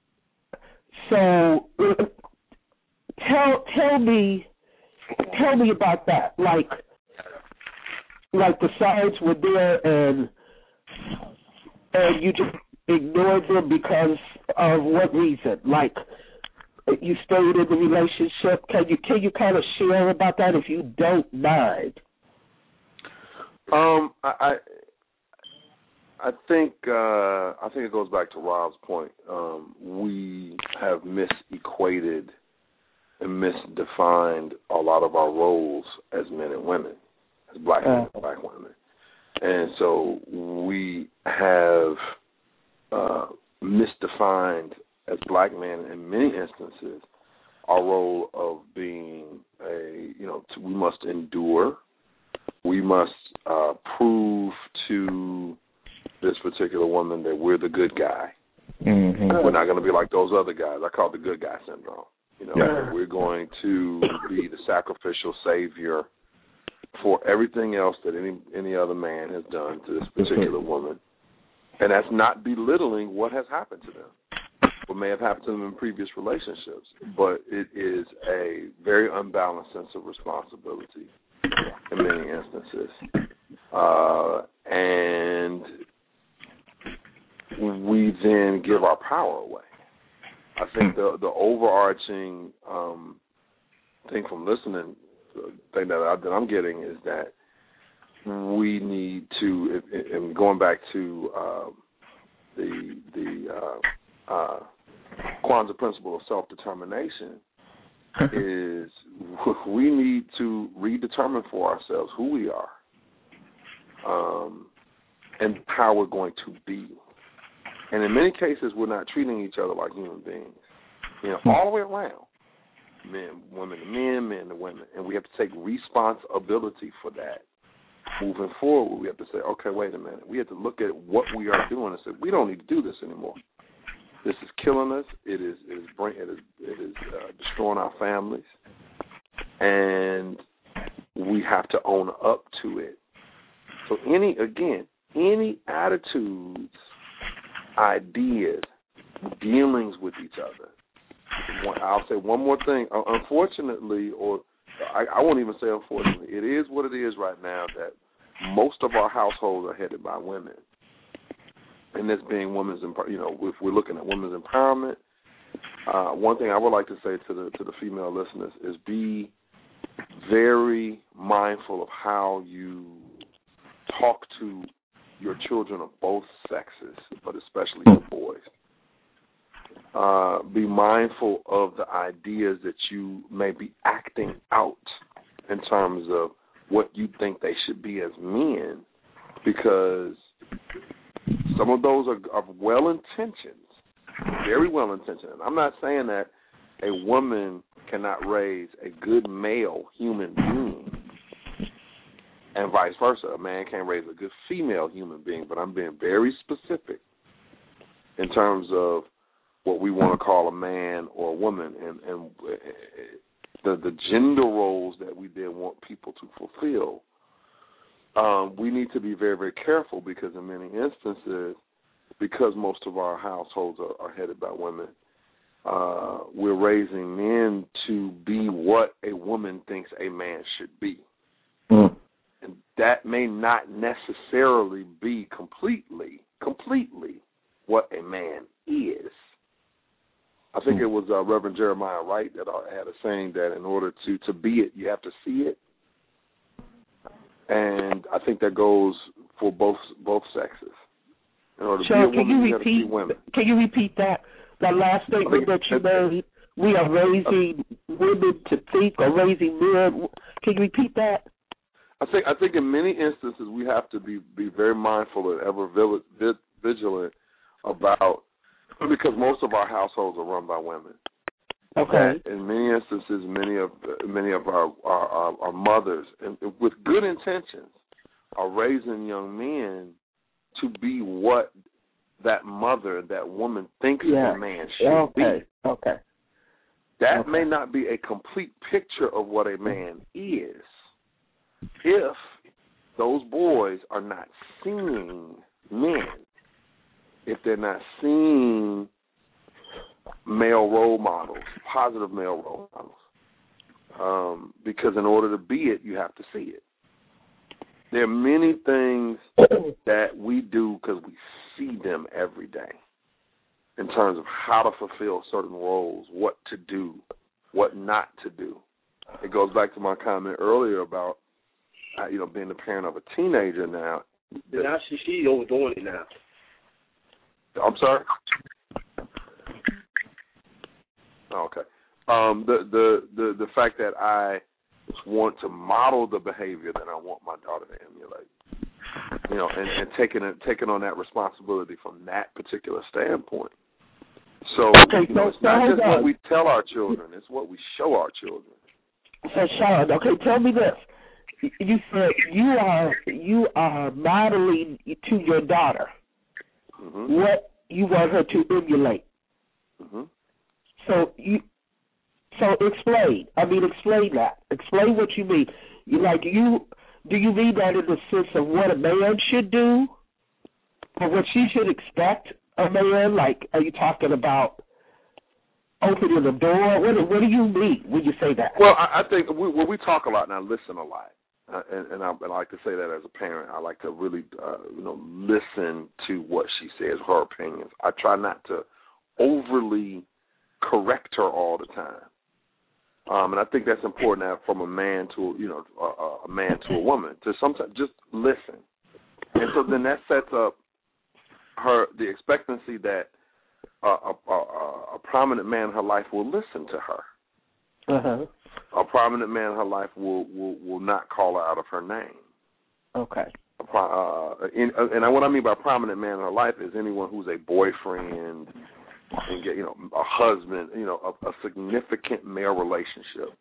so uh, tell tell me tell me about that. Like like the signs were there, and and you just ignored them because of what reason? Like, you stayed in the relationship. Can you can you kind of share about that if you don't mind? Um, I, I, I think uh, I think it goes back to Rob's point. Um, we have misequated and misdefined a lot of our roles as men and women. as black men and black women. And so we have uh, misdefined as black men in many instances our role of being a, you know, to, we must endure. We must uh, prove to this particular woman that we're the good guy. Mm-hmm. We're not going to be like those other guys. I call it the good guy syndrome. You know, yeah. We're going to be the sacrificial savior for everything else that any any other man has done to this particular woman. And that's not belittling what has happened to them, what may have happened to them in previous relationships. But it is a very unbalanced sense of responsibility in many instances. Uh, and we then give our power away. I think the the overarching um, thing from listening, the thing that, I, that I'm getting is that we need to, and going back to uh, the the uh, uh, Kwanzaa principle of self-determination, is we need to redetermine for ourselves who we are um, and how we're going to be. And in many cases, we're not treating each other like human beings, you know, all the way around, men, women to men, men to women. And we have to take responsibility for that. Moving forward, we have to say, okay, wait a minute. We have to look at what we are doing and say, we don't need to do this anymore. This is killing us. It is it is bring, it is it is uh, destroying our families, and we have to own up to it. So any again, any attitudes, ideas, dealings with each other. I'll say one more thing. Unfortunately, or I, I won't even say unfortunately, it is what it is right now that most of our households are headed by women. And this being women's, you know, if we're looking at women's empowerment, uh, one thing I would like to say to the to the female listeners is be very mindful of how you talk to your children of both sexes, but especially your boys. Uh, be mindful of the ideas that you may be acting out in terms of what you think they should be as men, because some of those are, are well-intentioned, very well-intentioned. I'm not saying that a woman cannot raise a good male human being and vice versa. A man can't raise a good female human being, but I'm being very specific in terms of what we want to call a man or a woman, and, and the, the gender roles that we then want people to fulfill. Um, we need to be very, very careful because in many instances, because most of our households are, are headed by women, uh, we're raising men to be what a woman thinks a man should be. Mm. And that may not necessarily be completely, completely what a man is. I think it was uh, Reverend Jeremiah Wright that had a saying that in order to, to be it, you have to see it. And I think that goes for both both sexes. In order to Sean, be a woman, can you, you repeat, got to be women. Can you repeat that? That last statement that you made, we are raising women to think or raising men. Can you repeat that? I think I think in many instances we have to be, be very mindful and ever vigilant about, because most of our households are run by women. Okay. And in many instances, many of many of our our, our, our mothers, and with good intentions, are raising young men to be what that mother, that woman thinks yeah. a man should okay. be. Okay. That okay. may not be a complete picture of what a man is if those boys are not seeing men, if they're not seeing male role models, positive male role models. Um, because in order to be it, you have to see it. There are many things that we do because we see them every day in terms of how to fulfill certain roles, what to do, what not to do. It goes back to my comment earlier about, uh, you know, being the parent of a teenager now. Now she, she's overdoing it now. I'm sorry? Okay. Um, the, the, the, the fact that I want to model the behavior that I want my daughter to emulate. You know, and, and taking it, taking on that responsibility from that particular standpoint. So, okay, you know, so, it's not so just what we tell our children; it's what we show our children. So, Sean, okay, tell me this. You said you are you are modeling to your daughter mm-hmm. what you want her to emulate. Mm-hmm. So you, so explain. I mean, explain that. Explain what you mean. You like you. Do you mean that in the sense of what a man should do, or what she should expect a man? Like, are you talking about opening the door? What, what do you mean when you say that? Well, I, I think we, well, we talk a lot and I listen a lot, uh, and, and, I, and I like to say that as a parent. I like to really, uh, you know, listen to what she says, her opinions. I try not to overly correct her all the time. Um, and I think that's important now from a man to, you know, a, a man to a woman, to sometimes just listen. And so then that sets up her, the expectancy that a, a, a, a prominent man in her life will listen to her. Uh-huh. A prominent man in her life will, will, will not call her out of her name. Okay. Uh, in, and what I mean by prominent man in her life is anyone who's a boyfriend, and get, you know, a husband, you know, a, a significant male relationship.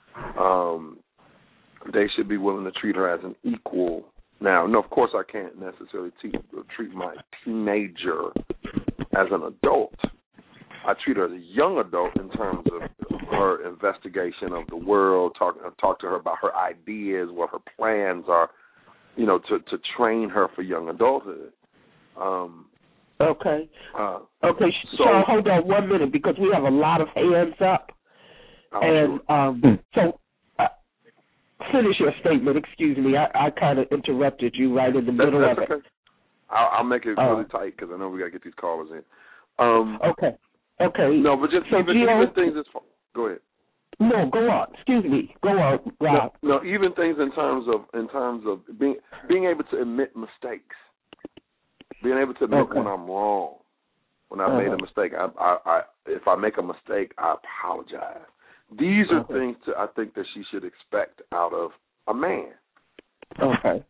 Um, they should be willing to treat her as an equal. Now, no, of course, I can't necessarily te- treat my teenager as an adult. I treat her as a young adult in terms of her investigation of the world, talk, talk to her about her ideas, what her plans are, you know, to, to train her for young adulthood. Um, Okay. Uh, okay, so, Sean, hold on one minute because we have a lot of hands up. Oh, and sure. um, so uh, finish your statement. Excuse me. I, I kind of interrupted you right in the that's, middle that's of okay. it. I'll, I'll make it uh, really tight because I know we got to get these callers in. Um, okay. Okay. No, but just so even, Gio, even things as far, go ahead. No, go on. Excuse me. Go on, Rob. No, no, even things in terms of in terms of being being able to admit mistakes, being able to admit okay. when I'm wrong. When I uh-huh. made a mistake, I, I, I, if I make a mistake, I apologize. These are okay. things to, I think that she should expect out of a man. Okay.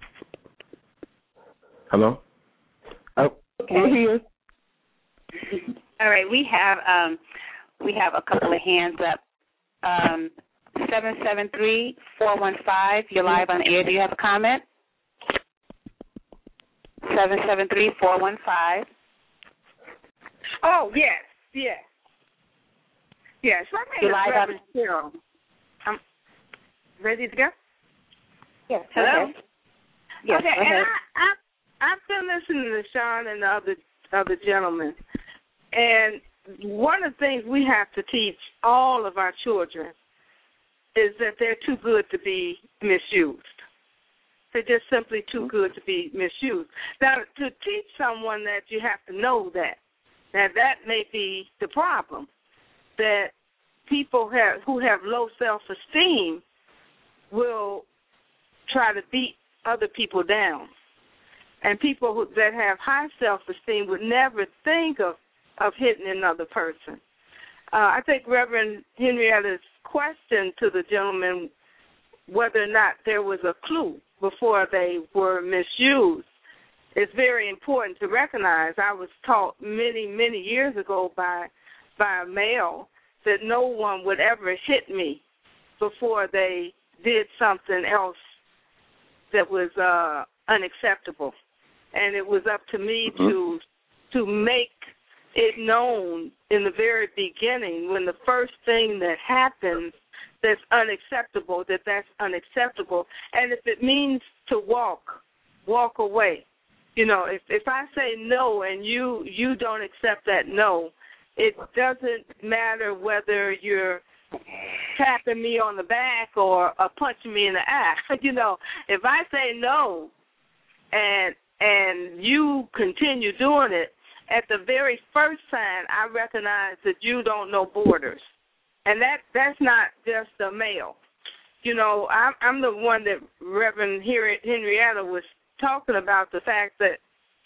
Hello? Oh, we're here. All right, we have um, we have a couple of hands up. Um, seven seven three, four one five, you're live on air. Do you have a comment? seven seven three, four one five. Oh, yes, yes. Yes, my name is Reverend Cheryl. I'm ready to go? Yes. Hello? Okay, yes, okay go and ahead. I, I, I've been listening to Sean and the other, other gentlemen, and one of the things we have to teach all of our children is that they're too good to be misused. They're just simply too good to be misused. Now, to teach someone that, you have to know that. Now, that may be the problem, that people have, who have low self-esteem will try to beat other people down. And people who, that have high self-esteem would never think of, of hitting another person. Uh, I think Reverend Henrietta's question to the gentleman, whether or not there was a clue before they were misused, is very important to recognize. I was taught many, many years ago by by a male that no one would ever hit me before they did something else that was uh, unacceptable. And it was up to me mm-hmm. to to make it known in the very beginning, when the first thing that happens that's unacceptable, that that's unacceptable. And if it means to walk, walk away. You know, if, if I say no and you, you don't accept that no, it doesn't matter whether you're tapping me on the back or, or punching me in the ass. You know, if I say no and and you continue doing it, at the very first sign, I recognize that you don't know borders. And that that's not just a male. You know, I'm, I'm the one that Reverend Henrietta was talking about, the fact that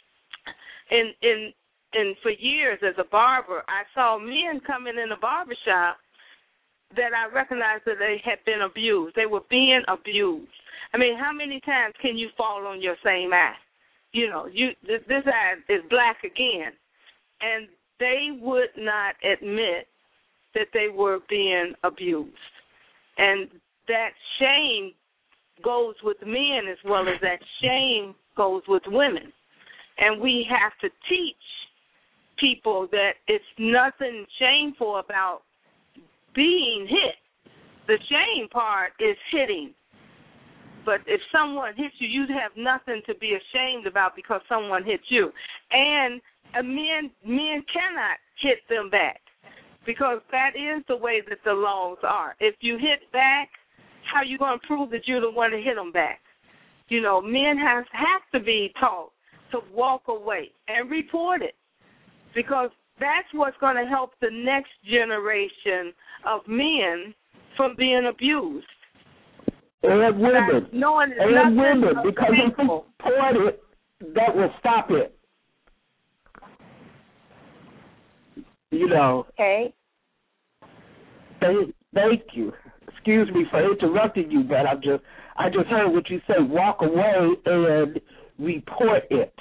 in in in for years as a barber, I saw men coming in the barbershop that I recognized that they had been abused. They were being abused. I mean, how many times can you fall on your same eye? You know, you this, this eye is black again. And they would not admit that they were being abused. And that shame goes with men as well as that shame goes with women. And we have to teach people that it's nothing shameful about being hit. The shame part is hitting. But if someone hits you, you have nothing to be ashamed about because someone hit you. And uh, men men cannot hit them back because that is the way that the laws are. If you hit back, how are you going to prove that you're the one that hit them back? You know, men have, have to be taught to walk away and report it because that's what's going to help the next generation of men from being abused. And women, knowing and women, because if we report it, that will stop it. You know. Okay. Thank, thank you. Excuse me for interrupting you, but I just I just heard what you said. Walk away and report it.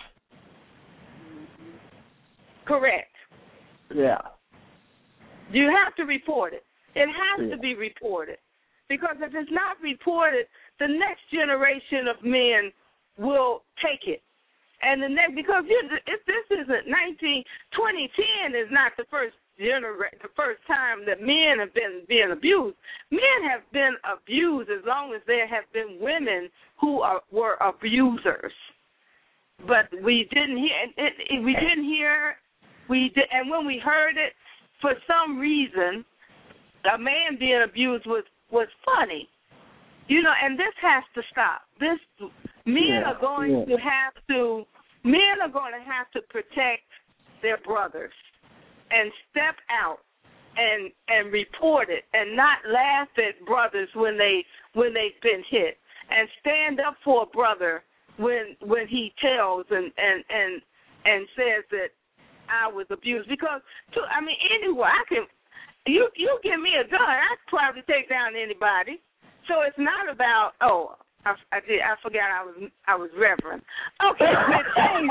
Correct. Yeah. You have to report it. It has yeah. to be reported. Because if it's not reported, the next generation of men will take it. And the next, because if this isn't nineteen, twenty ten is not the first genera- the first time that men have been being abused. Men have been abused as long as there have been women who are, were abusers. But we didn't hear. It, it, we didn't hear. We did, and when we heard it, for some reason, a man being abused was. was funny, you know, and this has to stop. This men yeah, are going yeah. to have to men are going to have to protect their brothers and step out and and report it and not laugh at brothers when they when they've been hit and stand up for a brother when when he tells and and and, and says that I was abused because to, I mean anyway I can. You you give me a gun, I could probably take down anybody. So it's not about oh I, I did I forgot I was I was reverend. Okay, but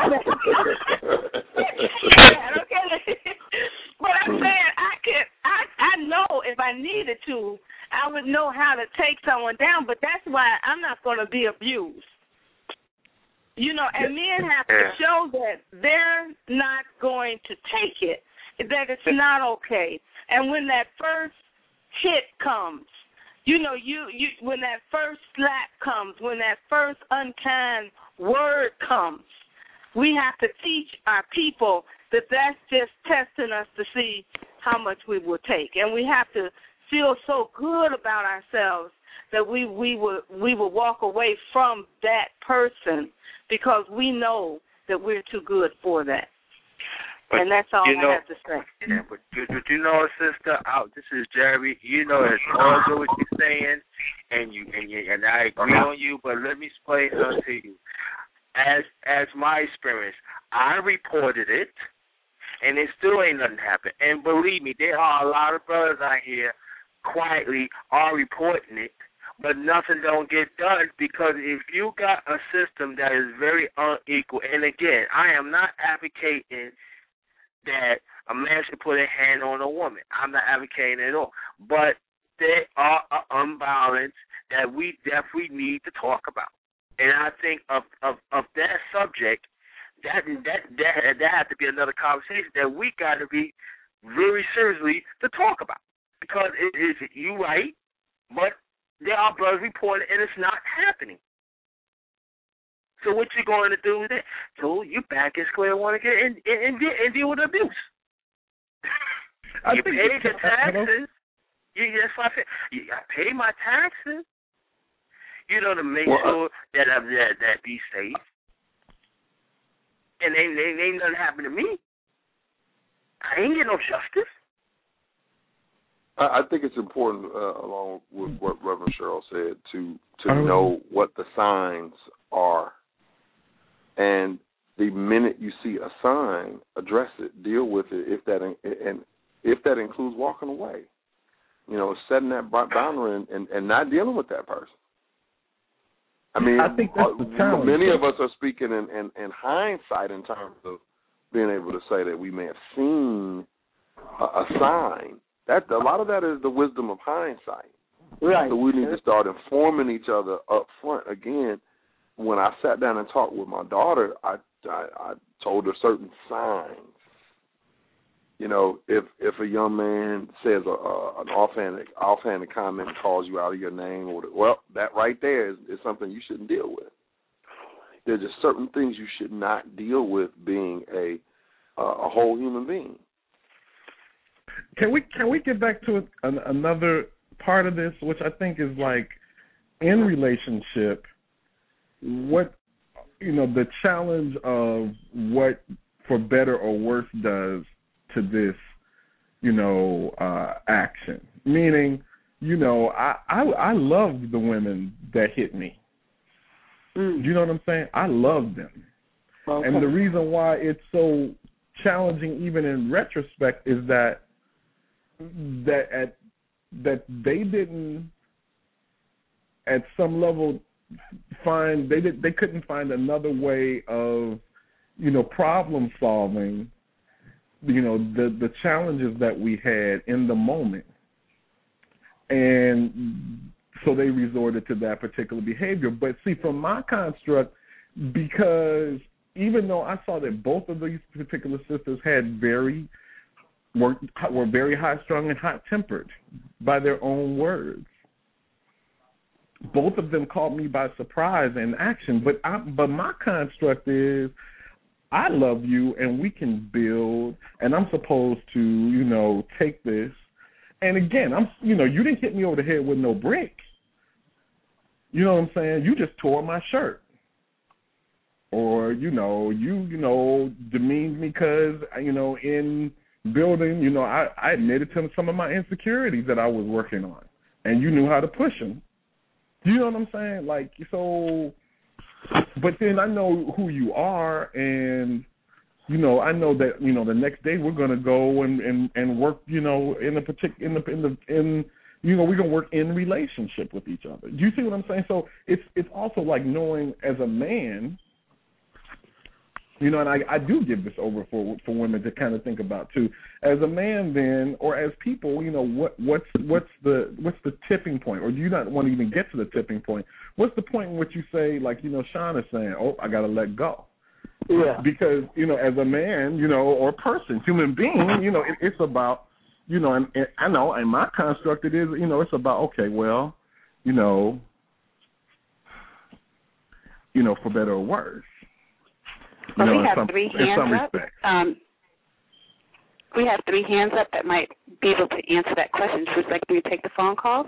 okay. But I'm saying I can I I know if I needed to I would know how to take someone down. But that's why I'm not going to be abused. You know, and men have to show that they're not going to take it, that it's not okay. And when that first hit comes, you know, you, you when that first slap comes, when that first unkind word comes, we have to teach our people that that's just testing us to see how much we will take. And we have to feel so good about ourselves that we, we, will, we will walk away from that person because we know that we're too good for that. But and that's all you know, I have to say. Yeah, but you, you know, sister, oh, this is Jerry. You know, it's all good what you're saying, and you and you and I agree on you. But let me explain something to you. As as my experience, I reported it, and it still ain't nothing happened. And believe me, there are a lot of brothers out here quietly are reporting it, but nothing don't get done because if you got a system that is very unequal, and again, I am not advocating that a man should put a hand on a woman. I'm not advocating it at all. But there are an imbalance that we definitely need to talk about. And I think of, of, of that subject, that that that that has to be another conversation that we got to be very seriously to talk about. Because it is you right, but there are brothers reporting and it's not happening. So what you going to do with it? So you back in square one again and, and, and, and deal with abuse. You paid your taxes. You, that's what I said. You, I pay my taxes. You know, to make well, sure that, uh, that that be safe. And ain't, ain't, ain't nothing happen to me. I ain't get no justice. I, I think it's important, uh, along with what Reverend Cheryl said, to to know what the signs are. And the minute you see a sign, address it, deal with it. If that and if that includes walking away, You know, setting that boundary and, and, and not dealing with that person. I mean, I think that's the challenge. Many of us are speaking in, in, in hindsight in terms of being able to say that we may have seen a, a sign. That a lot of that is the wisdom of hindsight. Right. So we need to start informing each other up front. Again, when I sat down and talked with my daughter, I, I, I told her certain signs. You know, if if a young man says a, a, an offhanded offhanded comment and calls you out of your name, or well, that right there is, is something you shouldn't deal with. There's just certain things you should not deal with being a uh, a whole human being. Can we can we get back to an, another part of this, which I think is like in relationship, what you know the challenge of what for better or worse does to this, you know, uh, action. Meaning, you know, I, I I love the women that hit me. Mm. You know what I'm saying? I love them. Okay. And the reason why it's so challenging, even in retrospect, is that that at that they didn't, at some level, find they did they couldn't find another way of, you know, problem solving. You know, the, the challenges that we had in the moment. And so they resorted to that particular behavior. But see, from my construct, because even though I saw that both of these particular sisters had very, were, were very high-strung and hot-tempered by their own words, both of them caught me by surprise and action. But I, but my construct is, I love you, and we can build, and I'm supposed to, you know, take this. And again, I'm, you know, you didn't hit me over the head with no brick. You know what I'm saying? You just tore my shirt, or you know, you, you know, demeaned me because, you know, in building, you know, I, I admitted to some of my insecurities that I was working on, and you knew how to push them. You know what I'm saying? Like, so. But then I know who you are, and, you know, I know that, you know, the next day we're going to go and, and, and work, you know, in a particular, in the, in the, in, you know, we're going to work in relationship with each other. Do you see what I'm saying? So it's, it's also like knowing as a man, you know, and I, I do give this over for for women to kind of think about too. As a man, then, or as people, you know, what what's what's the what's the tipping point, or do you not want to even get to the tipping point? What's the point in which you say, like, you know, Sean is saying, oh, I got to let go? Yeah. Because, you know, as a man, you know, or person, human being, you know, it, it's about, you know, and, and I know, and my construct it is, you know, it's about, okay, well, you know, you know, for better or worse. Well, you know, we have some, three hands up. Um, we have three hands up that might be able to answer that question. Would you like me to take the phone calls?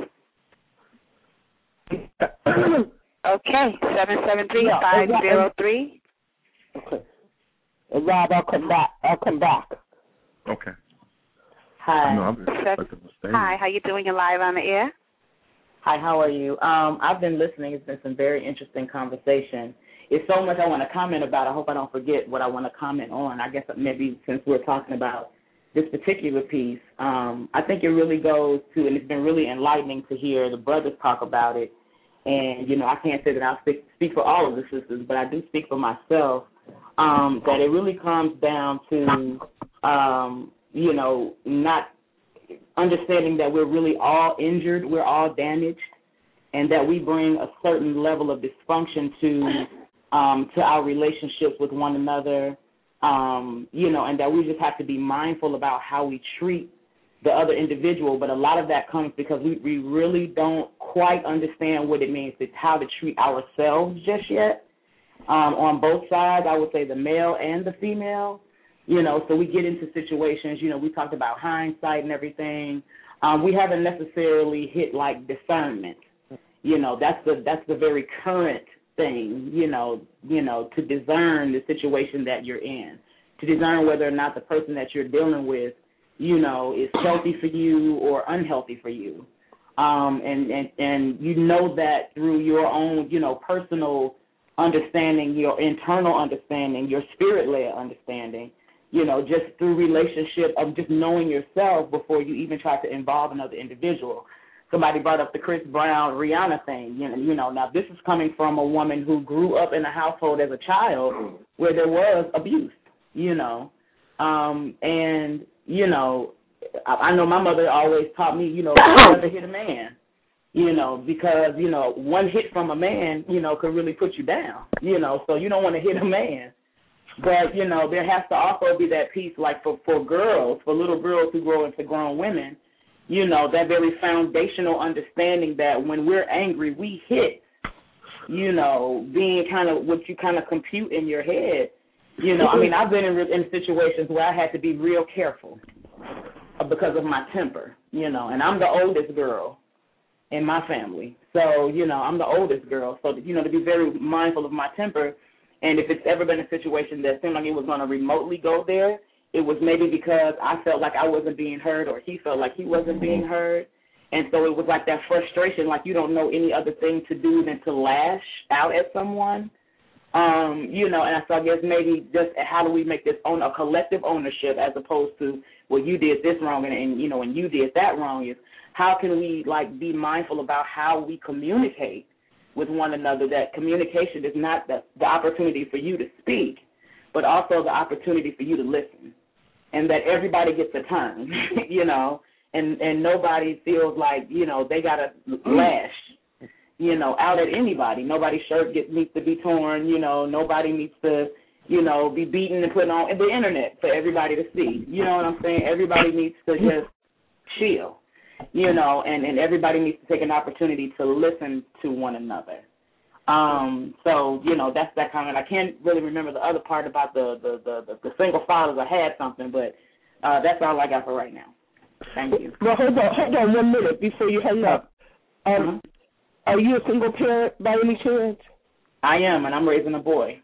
Okay, seven seven three five zero three. Okay. And Rob, I'll come back. I'll come back. Okay. Hi. No, Hi, how you doing? You're live on the air. Hi, how are you? Um, I've been listening. It's been some very interesting conversation. It's so much I want to comment about. I hope I don't forget what I want to comment on. I guess maybe since we're talking about this particular piece, um, I think it really goes to, and it's been really enlightening to hear the brothers talk about it. And, you know, I can't say that I'll speak, speak for all of the sisters, but I do speak for myself, um, that it really comes down to, um, you know, not understanding that we're really all injured, we're all damaged, and that we bring a certain level of dysfunction to um, to our relationships with one another, um, you know, and that we just have to be mindful about how we treat the other individual. But a lot of that comes because we, we really don't quite understand what it means to how to treat ourselves just yet. Um, on both sides, I would say the male and the female, you know, so we get into situations, you know, we talked about hindsight and everything. Um, we haven't necessarily hit like discernment. You know, that's the that's the very current thing, you know, you know, to discern the situation that you're in, to discern whether or not the person that you're dealing with, you know, is healthy for you or unhealthy for you. Um, and, and, and you know that through your own, you know, personal understanding, your internal understanding, your spirit-led understanding, you know, just through relationship of just knowing yourself before you even try to involve another individual. Somebody brought up the Chris Brown, Rihanna thing. You know, you know, now this is coming from a woman who grew up in a household as a child where there was abuse, you know. Um, and, you know, I, I know my mother always taught me, you know, never hit a man, you know, because, you know, one hit from a man, you know, could really put you down, you know, so you don't want to hit a man. But, you know, there has to also be that piece, like for, for girls, for little girls who grow into grown women, you know, that very foundational understanding that when we're angry, we hit, you know, being kind of what you kind of compute in your head. You know, I mean, I've been in, in situations where I had to be real careful because of my temper, you know, and I'm the oldest girl in my family. So, you know, I'm the oldest girl. So, you know, to be very mindful of my temper. And if it's ever been a situation that seemed like it was going to remotely go there, it was maybe because I felt like I wasn't being heard or he felt like he wasn't being heard. And so it was like that frustration, like you don't know any other thing to do than to lash out at someone. Um, you know, and so I guess maybe just how do we make this own a collective ownership as opposed to, well, you did this wrong and, and, you know, and you did that wrong is how can we, like, be mindful about how we communicate with one another, that communication is not the, the opportunity for you to speak, but also the opportunity for you to listen. And that everybody gets a turn, you know, and, and nobody feels like, you know, they got to lash, you know, out at anybody. Nobody's shirt gets, needs to be torn, you know, nobody needs to, you know, be beaten and put on the internet for everybody to see. You know what I'm saying? Everybody needs to just chill, you know, and, and everybody needs to take an opportunity to listen to one another. Um, so, you know, that's that comment. I can't really remember the other part about the, the, the, the, the single fathers. I had something, but uh, that's all I got for right now. Thank you. Well, hold on, hold on one minute before you hang up. Um, uh-huh. Are you a single parent by any chance? I am, and I'm raising a boy.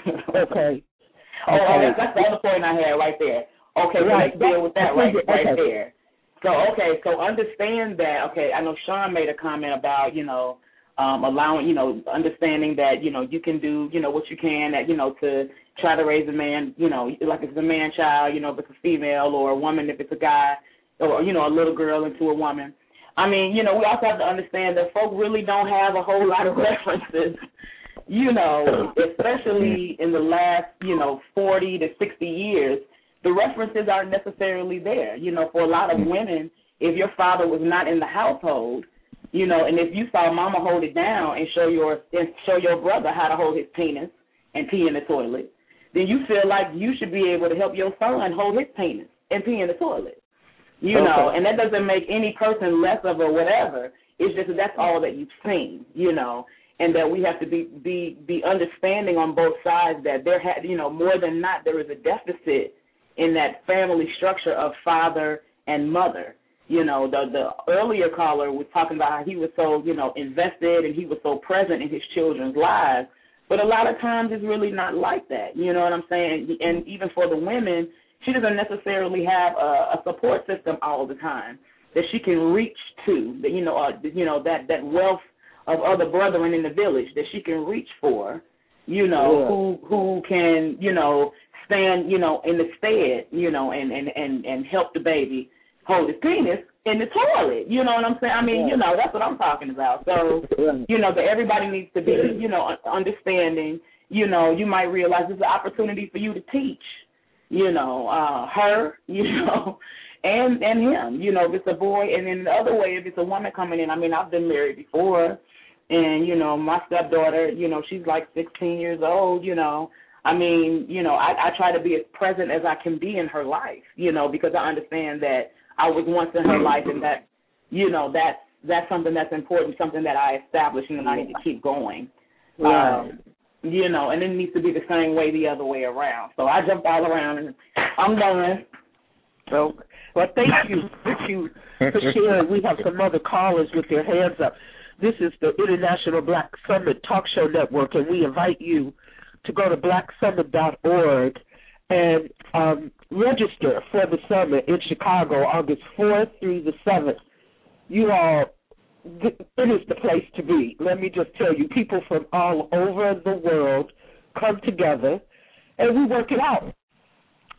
Okay. Oh, okay. That's, that's the other point I had right there. Okay, so right. Let's deal with that right, right okay. there. So, okay, so understand that, okay, I know Sean made a comment about, you know, Um, allowing, you know, understanding that, you know, you can do, you know, what you can, that, you know, to try to raise a man, you know, like if it's a man child, you know, if it's a female, or a woman if it's a guy, or, you know, a little girl into a woman. I mean, you know, we also have to understand that folk really don't have a whole lot of references, you know, especially in the last, you know, forty to sixty years. The references aren't necessarily there. You know, for a lot of women, if your father was not in the household, you know, and if you saw mama hold it down and show your and show your brother how to hold his penis and pee in the toilet, then you feel like you should be able to help your son hold his penis and pee in the toilet. You okay. know, and that doesn't make any person less of a whatever. It's just that that's all that you've seen, you know, and that we have to be be, be understanding on both sides that there had, you know, more than not there is a deficit in that family structure of father and mother. You know, the the earlier caller was talking about how he was so, you know, invested and he was so present in his children's lives. But a lot of times it's really not like that. You know what I'm saying? And even for the women, she doesn't necessarily have a, a support system all the time that she can reach to, that, you know, uh, you know that, that wealth of other brethren in the village that she can reach for, you know, yeah. who who can, you know, stand, you know, in the stead, you know, and, and, and, and help the baby hold his penis in the toilet. You know what I'm saying? I mean, yeah. you know, that's what I'm talking about. So, you know, that everybody needs to be, you know, understanding, you know, you might realize it's an opportunity for you to teach, you know, uh, her, you know, and and him, you know, if it's a boy. And then the other way, if it's a woman coming in, I mean, I've been married before, and, you know, my stepdaughter, you know, she's like sixteen years old, you know. I mean, you know, I, I try to be as present as I can be in her life, you know, because I understand that I was once in her life, and that, you know, that's, that's something that's important, something that I established, and I need to keep going. Right. Um, you know, and it needs to be the same way the other way around. So I jumped all around, and I'm done. So, well, thank you, thank you for sharing. We have some other callers with their hands up. This is the International Black Summit Talk Show Network, and we invite you to go to black summit dot org and um, register for the summit in Chicago, August fourth through the seventh. You all, it is the place to be. Let me just tell you, people from all over the world come together, and we work it out.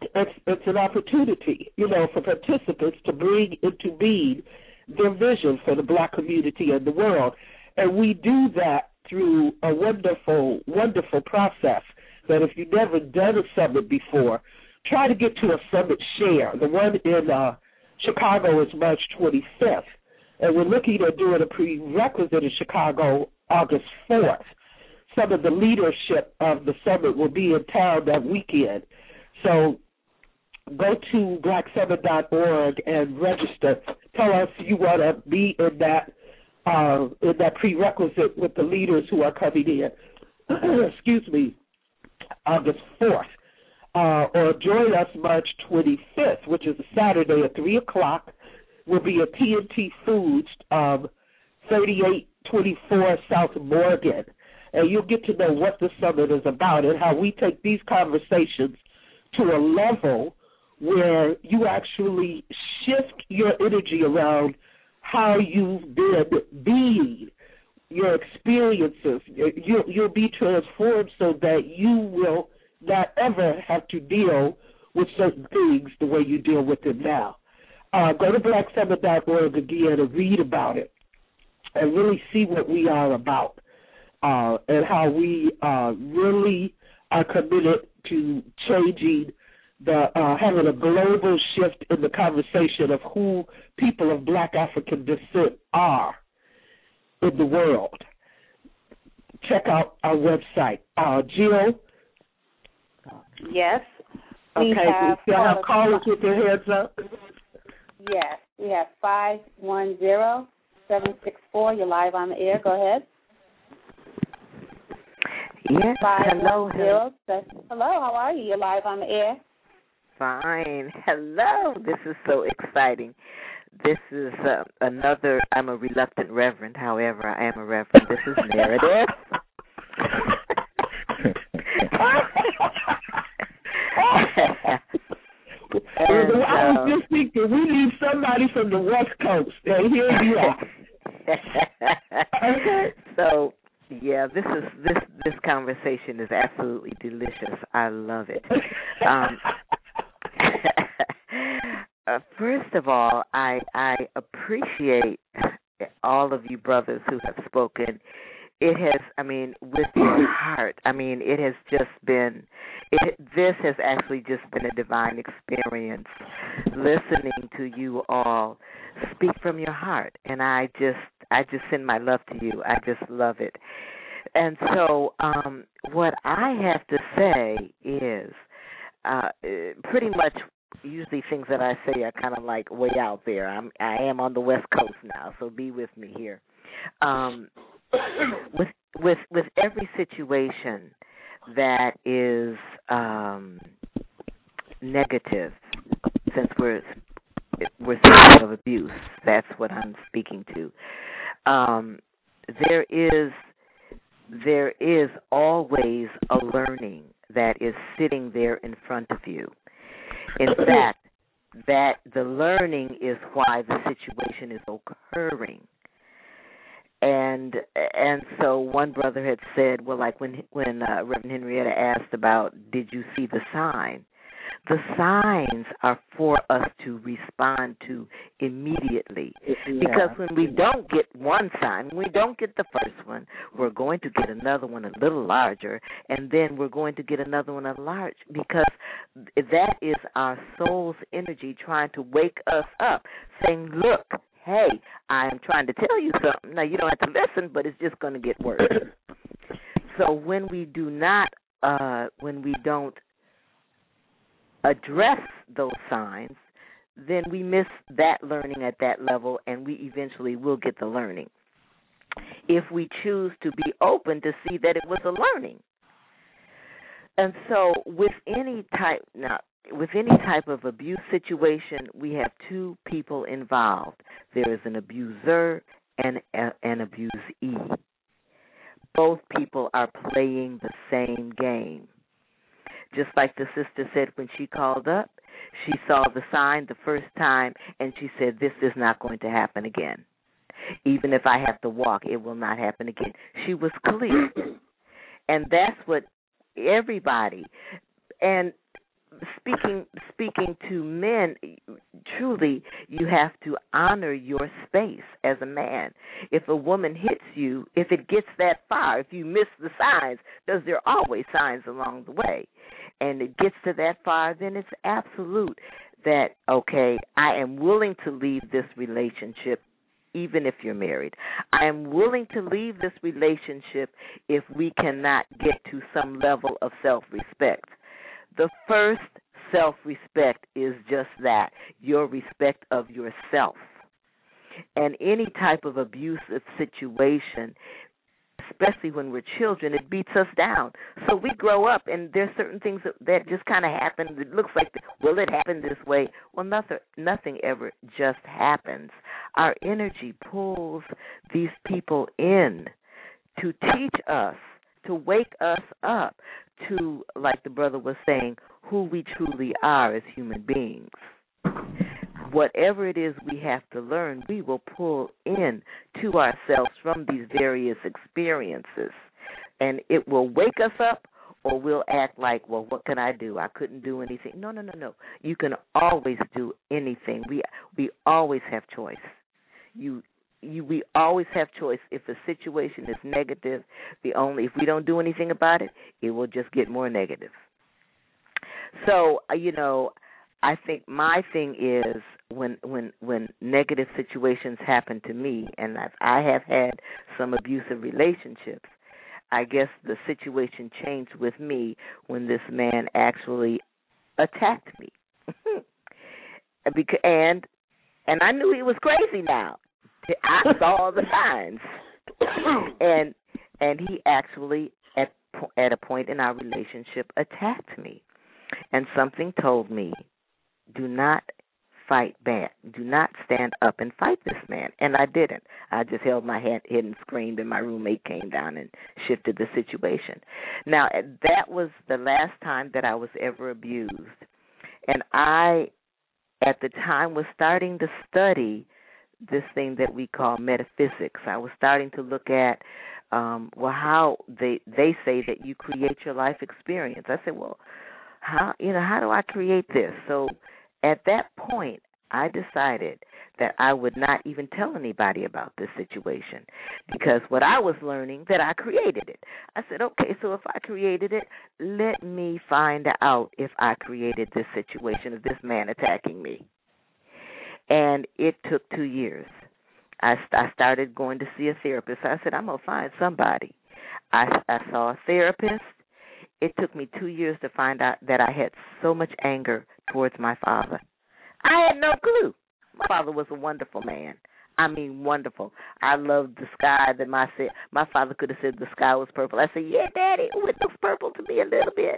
it's, it's an opportunity, you know, for participants to bring into being their vision for the black community and the world. And we do that through a wonderful, wonderful process that if you've never done a summit before, try to get to a summit share. The one in uh, Chicago is March twenty-fifth, and we're looking at doing a prerequisite in Chicago August fourth. Some of the leadership of the summit will be in town that weekend. So go to black summit dot org and register. Tell us you want to be in that uh, in that prerequisite with the leaders who are coming in. Excuse me, August fourth. Uh, or join us March twenty-fifth, which is a Saturday at three o'clock. We'll be at T N T Foods, um, thirty-eight twenty-four South Morgan. And you'll get to know what the summit is about and how we take these conversations to a level where you actually shift your energy around how you've been being, your experiences. You'll, you'll be transformed so that you will not ever have to deal with certain things the way you deal with them now. Uh, go to black summit dot org again and read about it and really see what we are about uh, and how we uh, really are committed to changing the, uh, having a global shift in the conversation of who people of black African descent are in the world. Check out our website. Uh, Jill? Yes. Okay, we have you have callers with their hands up? Yes, we have five one zero, seven six four. You're live on the air. Go ahead. Yes, hello. Hello, hello, how are you? You're live on the air. Fine. Hello. This is so exciting. This is uh, another, I'm a reluctant reverend. However, I am a reverend. This is Meredith. And, well, I was just thinking we need somebody from the West Coast, and here you are. Okay. So, yeah, this is this this conversation is absolutely delicious. I love it. Um, uh, first of all, I I appreciate all of you brothers who have spoken. It has, I mean, with your heart. I mean, it has just been, it, this has actually just been a divine experience, listening to you all speak from your heart. And I just, I just send my love to you. I just love it. And so um, what I have to say is uh, pretty much usually things that I say are kind of like way out there. I'm, I am on the West Coast now, so be with me here. Um With with with every situation that is um, negative, since we're we're speaking of abuse, that's what I'm speaking to. Um, there is there is always a learning that is sitting there in front of you. In fact, that the learning is why the situation is occurring. And and so one brother had said, well, like when when uh, Reverend Henrietta asked about, did you see the sign? The signs are for us to respond to immediately. Yeah. Because when we don't get one sign, when we don't get the first one, we're going to get another one a little larger, and then we're going to get another one a large, because that is our soul's energy trying to wake us up, saying, look, hey, I am trying to tell you something. Now, you don't have to listen, but it's just going to get worse. So when we do not, uh, when we don't address those signs, then we miss that learning at that level, and we eventually will get the learning. If we choose to be open to see that it was a learning. And so with any type, now, with any type of abuse situation, we have two people involved. There is an abuser and a, an abusee. Both people are playing the same game. Just like the sister said when she called up, she saw the sign the first time, and she said, this is not going to happen again. Even if I have to walk, it will not happen again. She was clear. And that's what everybody, and speaking speaking to men, truly, you have to honor your space as a man. If a woman hits you, if it gets that far, if you miss the signs, because there are always signs along the way, and it gets to that far, then it's absolute that, okay, I am willing to leave this relationship even if you're married. I am willing to leave this relationship if we cannot get to some level of self-respect. The first self-respect is just that, your respect of yourself. And any type of abusive situation, especially when we're children, it beats us down. So we grow up, and there's certain things that, that just kind of happen. It looks like, will it happen this way? Well, nothing, nothing ever just happens. Our energy pulls these people in to teach us, to wake us up to, like the brother was saying, who we truly are as human beings. Whatever it is we have to learn, we will pull in to ourselves from these various experiences. And it will wake us up, or we'll act like, well, what can I do? I couldn't do anything. No, no, no, no. You can always do anything. We we always have choice. You you we always have choice. If a situation is negative, the only if we don't do anything about it, it will just get more negative. So, you know, I think my thing is when when when negative situations happen to me, and I've, I have had some abusive relationships, I guess the situation changed with me when this man actually attacked me. because, and and I knew he was crazy now. I saw the signs. and and he actually, at at a point in our relationship, attacked me. And something told me, do not fight back. Do not stand up and fight this man. And I didn't. I just held my head, head and screamed, and my roommate came down and shifted the situation. Now, that was the last time that I was ever abused. And I, at the time, was starting to study this thing that we call metaphysics. I was starting to look at, um, well, how they they say that you create your life experience. I said, well, how you know how do I create this? So at that point, I decided that I would not even tell anybody about this situation, because what I was learning, that I created it. I said, okay, so if I created it, let me find out if I created this situation of this man attacking me. And it took two years. I, I started going to see a therapist. I said, I'm going to find somebody. I, I saw a therapist. It took me two years to find out that I had so much anger towards my father. I had no clue. My father was a wonderful man. I mean, wonderful. I loved the sky that my my father could have said the sky was purple. I said, yeah, Daddy, it looks purple to me a little bit.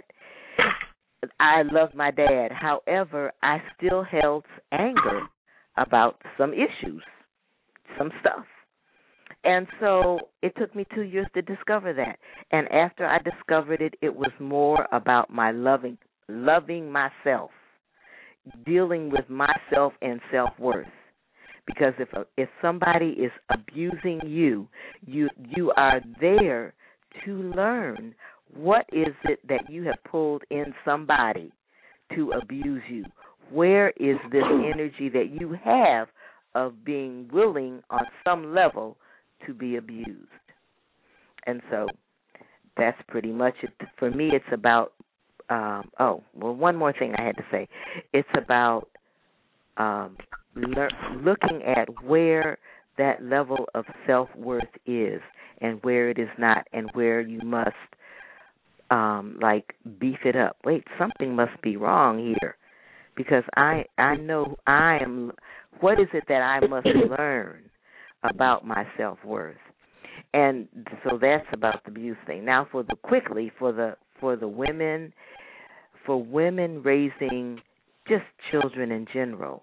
I loved my dad. However, I still held anger about some issues, some stuff. And so it took me two years to discover that. And after I discovered it, it was more about my loving, loving myself, dealing with myself and self-worth. Because if if somebody is abusing you, you you are there to learn what is it that you have pulled in somebody to abuse you. Where is this energy that you have of being willing on some level to be abused? And so that's pretty much it. For me, it's about, um, oh, well, one more thing I had to say. It's about um, le- looking at where that level of self-worth is and where it is not, and where you must, um, like, beef it up. Wait, something must be wrong here, because I I know I am, what is it that I must learn about my self-worth? And so that's about the abuse thing. Now for the quickly for the for the women for women raising just children in general.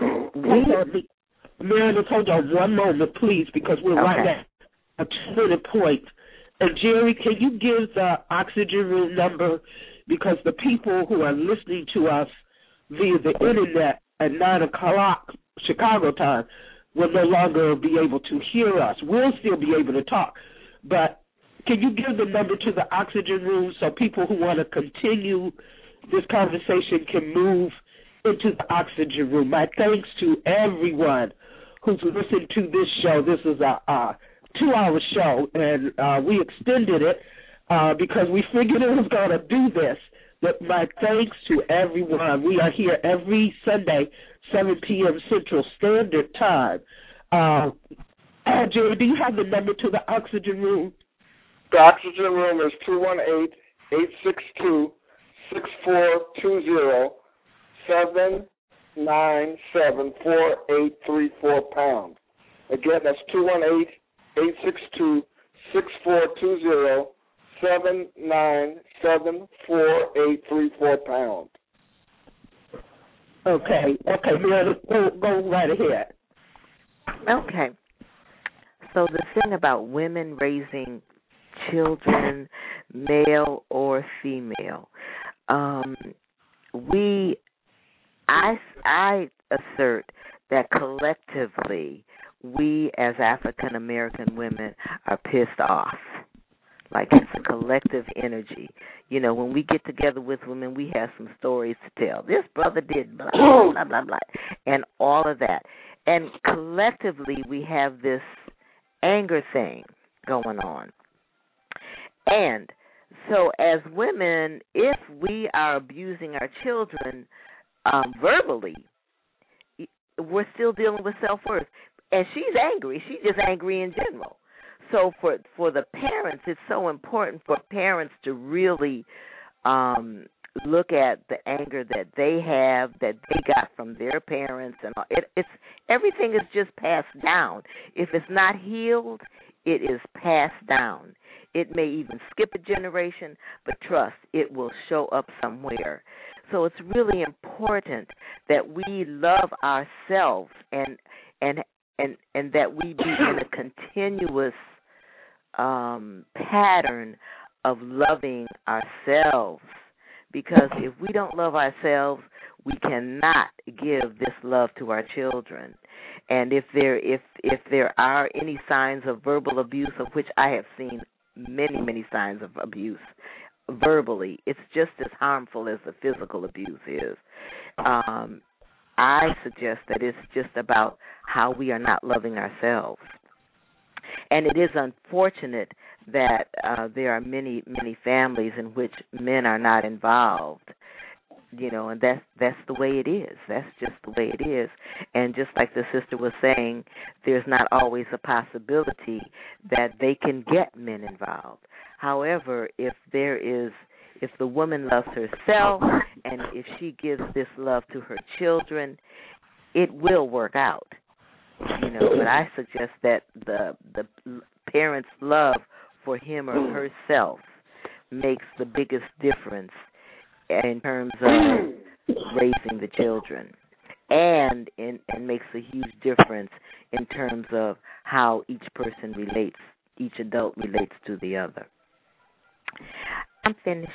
We, Meredith, hold on one moment, please, because we're okay. right at a two-minute point. And Jerry, can you give the oxygen room number, because the people who are listening to us via the internet at nine o'clock Chicago time will no longer be able to hear us. We'll still be able to talk, but can you give the number to the oxygen room so people who want to continue this conversation can move into the oxygen room. My thanks to everyone who's listened to this show. This is a, a two-hour show, and uh, we extended it uh, because we figured it was going to do this. But my thanks to everyone. We are here every Sunday, seven p.m. Central Standard Time. Uh, Jerry, do you have the number to the oxygen room? The oxygen room is two one eight, eight six two, six four two zero, seven nine seven four eight three four pound. Again, that's two one eight, eight six two, six four two zero, seven nine seven four eight three four pound. Okay, okay, go, go right ahead. Okay. So the thing about women raising children, male or female, um, we, I, I assert that collectively we as African American women are pissed off. Like it's a collective energy. You know, when we get together with women, we have some stories to tell. This brother did blah, blah, blah, blah, blah, and all of that. And collectively we have this anger thing going on. And so as women, if we are abusing our children um, verbally, we're still dealing with self-worth. And she's angry. She's just angry in general. So for for the parents, it's so important for parents to really um, look at the anger that they have, that they got from their parents, and all. It, it's everything is just passed down. If it's not healed, it is passed down. It may even skip a generation, but trust, it will show up somewhere. So it's really important that we love ourselves and and and and that we be in a continuous um, pattern of loving ourselves. Because if we don't love ourselves, we cannot give this love to our children. And if there if if there are any signs of verbal abuse, of which I have seen many, many signs of abuse verbally, it's just as harmful as the physical abuse is. Um, I suggest that it's just about how we are not loving ourselves. And it is unfortunate that uh, there are many, many families in which men are not involved, you know, and that's, that's the way it is. That's just the way it is. And just like the sister was saying, there's not always a possibility that they can get men involved. However, if there is, if the woman loves herself and if she gives this love to her children, it will work out. You know, but I suggest that the the parents' love for him or herself makes the biggest difference in terms of raising the children, and in, and makes a huge difference in terms of how each person relates, each adult relates to the other. I'm finished.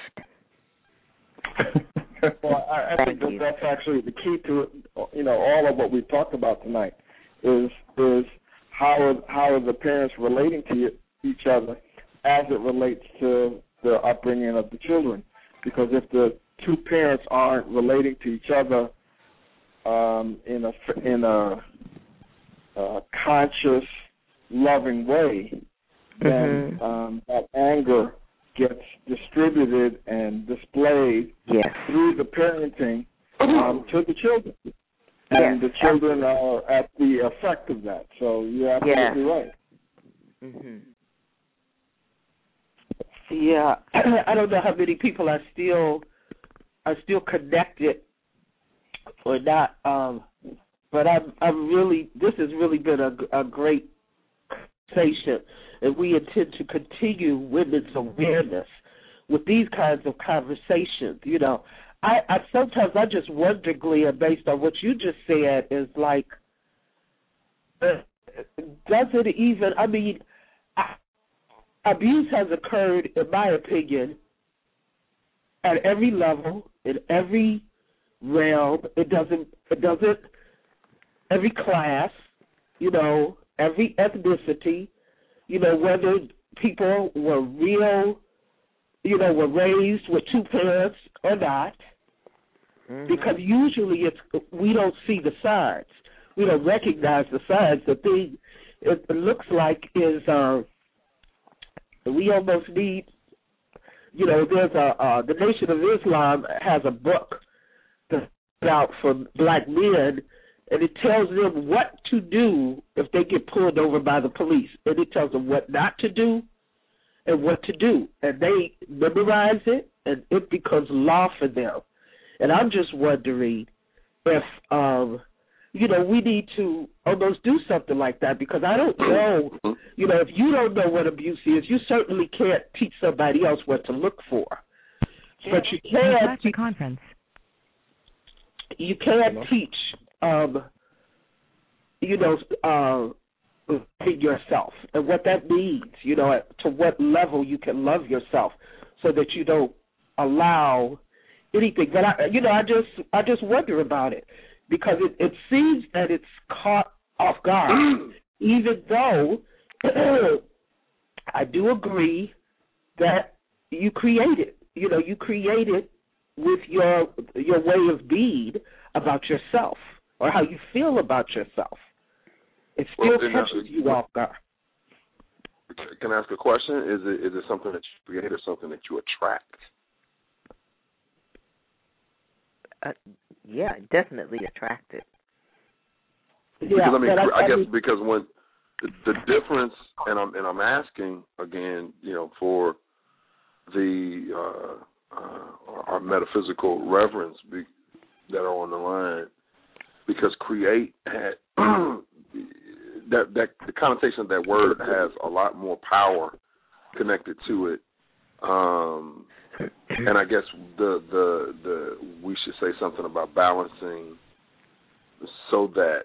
Well, I, I think that that's actually the key to it. You know, all of what we talked about tonight is is how are, how are the parents relating to each other as it relates to the upbringing of the children. Because if the two parents aren't relating to each other um, in a in a, a conscious, loving way, then mm-hmm. um, that anger gets distributed and displayed yes. through the parenting um, to the children. And yes. the children are at the effect of that. So you're absolutely yes. right. Mm-hmm. Yeah, I don't know how many people are still are still connected or not, um, but I'm I'm really this has really been a, a great conversation, and we intend to continue women's awareness with these kinds of conversations. You know, I, I sometimes I just wonder, Glia, based on what you just said, is like, uh, does it even? I mean. I, Abuse has occurred, in my opinion, at every level, in every realm. It doesn't, it doesn't, every class, you know, every ethnicity, you know, whether people were real, you know, were raised with two parents or not, Mm-hmm. Because usually it's we don't see the signs. We don't recognize the signs. The thing it looks like is uh, we almost need, you know, there's a, uh, the Nation of Islam has a book that's out for black men, and it tells them what to do if they get pulled over by the police. And it tells them what not to do and what to do. And they memorize it, and it becomes law for them. And I'm just wondering if, um, you know, we need to almost do something like that, because I don't know, you know, if you don't know what abuse is, you certainly can't teach somebody else what to look for. But you can teach, conference. You can teach, um, you know, uh, yourself and what that means, you know, to what level you can love yourself so that you don't allow anything. But, I, you know, I just I just wonder about it. Because it, it seems that it's caught off guard, even though I do agree that you created, you know, you created with your your way of being about yourself or how you feel about yourself. It still well, catches you off guard. Can I ask a question? Is it is it something that you create or something that you attract? Uh, yeah, definitely attracted. Yeah, because, I mean, I, I, I guess mean, because when the, the difference, and I'm and I'm asking again, you know, for the uh, uh, our metaphysical reverends be, that are on the line, because create had that that the connotation of that word has a lot more power connected to it. Um, and I guess the, the the we should say something about balancing so that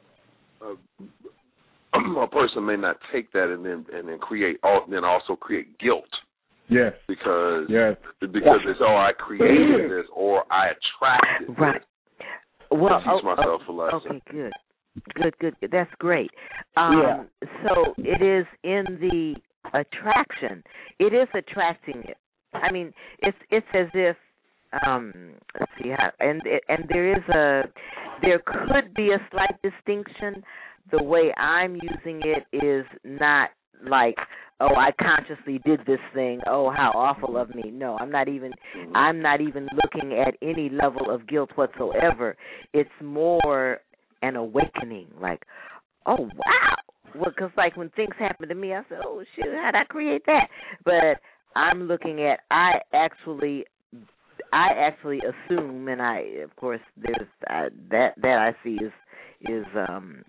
a, a person may not take that and then and then create then also create guilt. Yes. Because yes. because it's oh I created this or I attracted right. this. Well, I teach oh, myself oh, a lesson. Okay, good, good, good, good. That's great. Um, yeah. So it is in the attraction. It is attracting it. I mean, it's it's as if um, let's see how and and there is a there could be a slight distinction. The way I'm using it is not like, oh, I consciously did this thing. Oh, how awful of me. No, I'm not even I'm not even looking at any level of guilt whatsoever. It's more an awakening, like, oh wow. Well, because like when things happen to me, I say, oh shoot, how'd I create that? But I'm looking at, I actually, I actually assume, and I, of course, there's uh, that that I see is is um,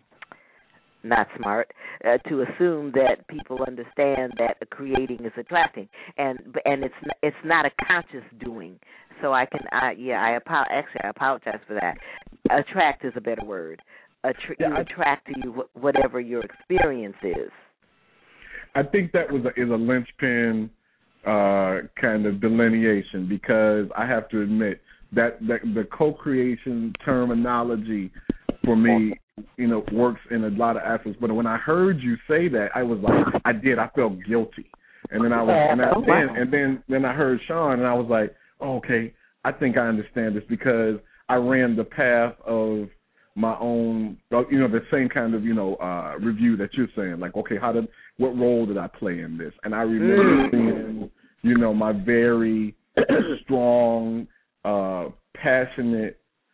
not smart uh, to assume that people understand that creating is attracting, and and it's it's not a conscious doing. So I can, I yeah, I apo- actually I apologize for that. Attract is a better word. Attra- yeah, you I, attract to you whatever your experience is. I think that was a, is a linchpin. Uh, kind of delineation, because I have to admit that, that the co-creation terminology for me, you know, works in a lot of aspects. But when I heard you say that, I was like, I did. I felt guilty, and then I was, and, I, then, and then then I heard Sean, and I was like, oh, okay, I think I understand this, because I ran the path of my own, you know, the same kind of, you know, uh, review that you're saying, like, okay, how did, what role did I play in this? And I remember mm. seeing, you know, my very strong, uh, passionate,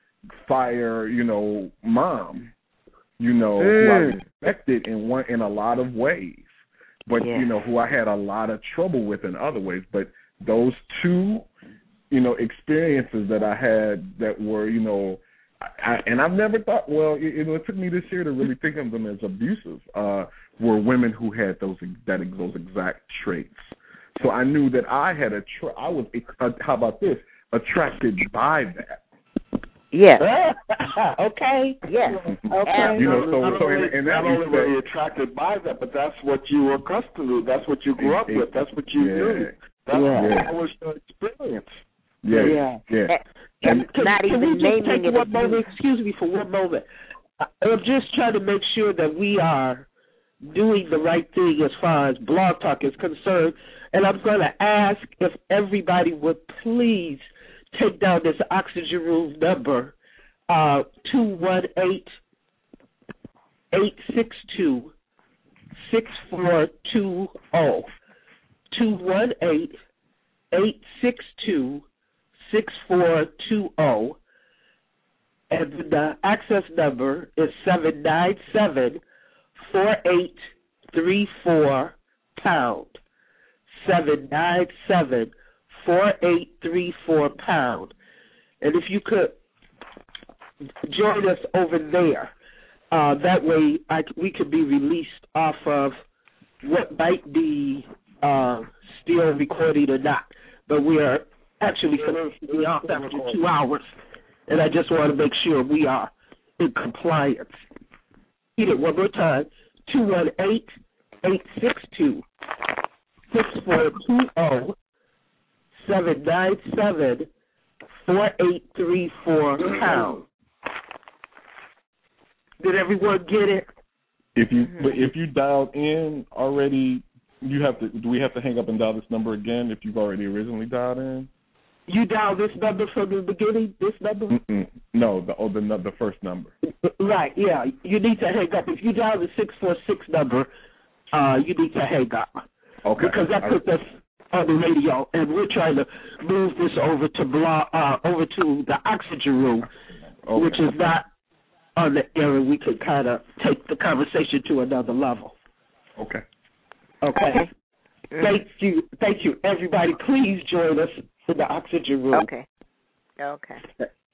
fire, you know, mom, you know, mm. who I respected in one, in a lot of ways, but, yeah. you know, who I had a lot of trouble with in other ways. But those two, you know, experiences that I had that were, you know, I, and I've never thought, well, it, it took me this year to really think of them as abusive, uh, were women who had those that those exact traits. So I knew that I had a, tra- I was, uh, how about this, attracted by that. Yes. okay. Yes. Okay. You know, so, not so only, in, in that not only were you respect, attracted by that, but that's what you were accustomed to. That's what you grew up it, with. That's what you yeah, knew. That's yeah. what was your experience. Yeah. Yeah. yeah. And, and can, not can even we just naming take it one moment? Excuse me for one moment. I'm just trying to make sure that we are doing the right thing as far as Blog Talk is concerned. And I'm going to ask if everybody would please take down this oxygen room number, uh, two one eight, eight six two, six four two zero. two one eight, eight six two, six four two zero. And the access number is seven nine seven, four eight three four pound. seven nine seven, four eight three four pound. And if you could join us over there, uh, that way I, we could be released off of what might be uh, still recorded or not. But we are actually going to be off after two hours. And I just want to make sure we are in compliance. Read it one more time. two one eight, eight six two, six four two zero, seven nine seven, four eight three four pound. Did everyone get it? If you but if you dialed in already, you have to. Do we have to hang up and dial this number again if you've already originally dialed in? You dial this number from the beginning, this number? Mm-mm. No, the oh, the the first number. Right, yeah. You need to hang up. If you dial the six four six number, uh, you need to hang up. Okay. Because that puts us on the radio, and we're trying to move this over to blah, uh, over to the oxygen room, okay. which is not on the air, and we could kind of take the conversation to another level. Okay. Okay. Thank you, thank you, everybody. Please join us in the oxygen room. Okay. Okay.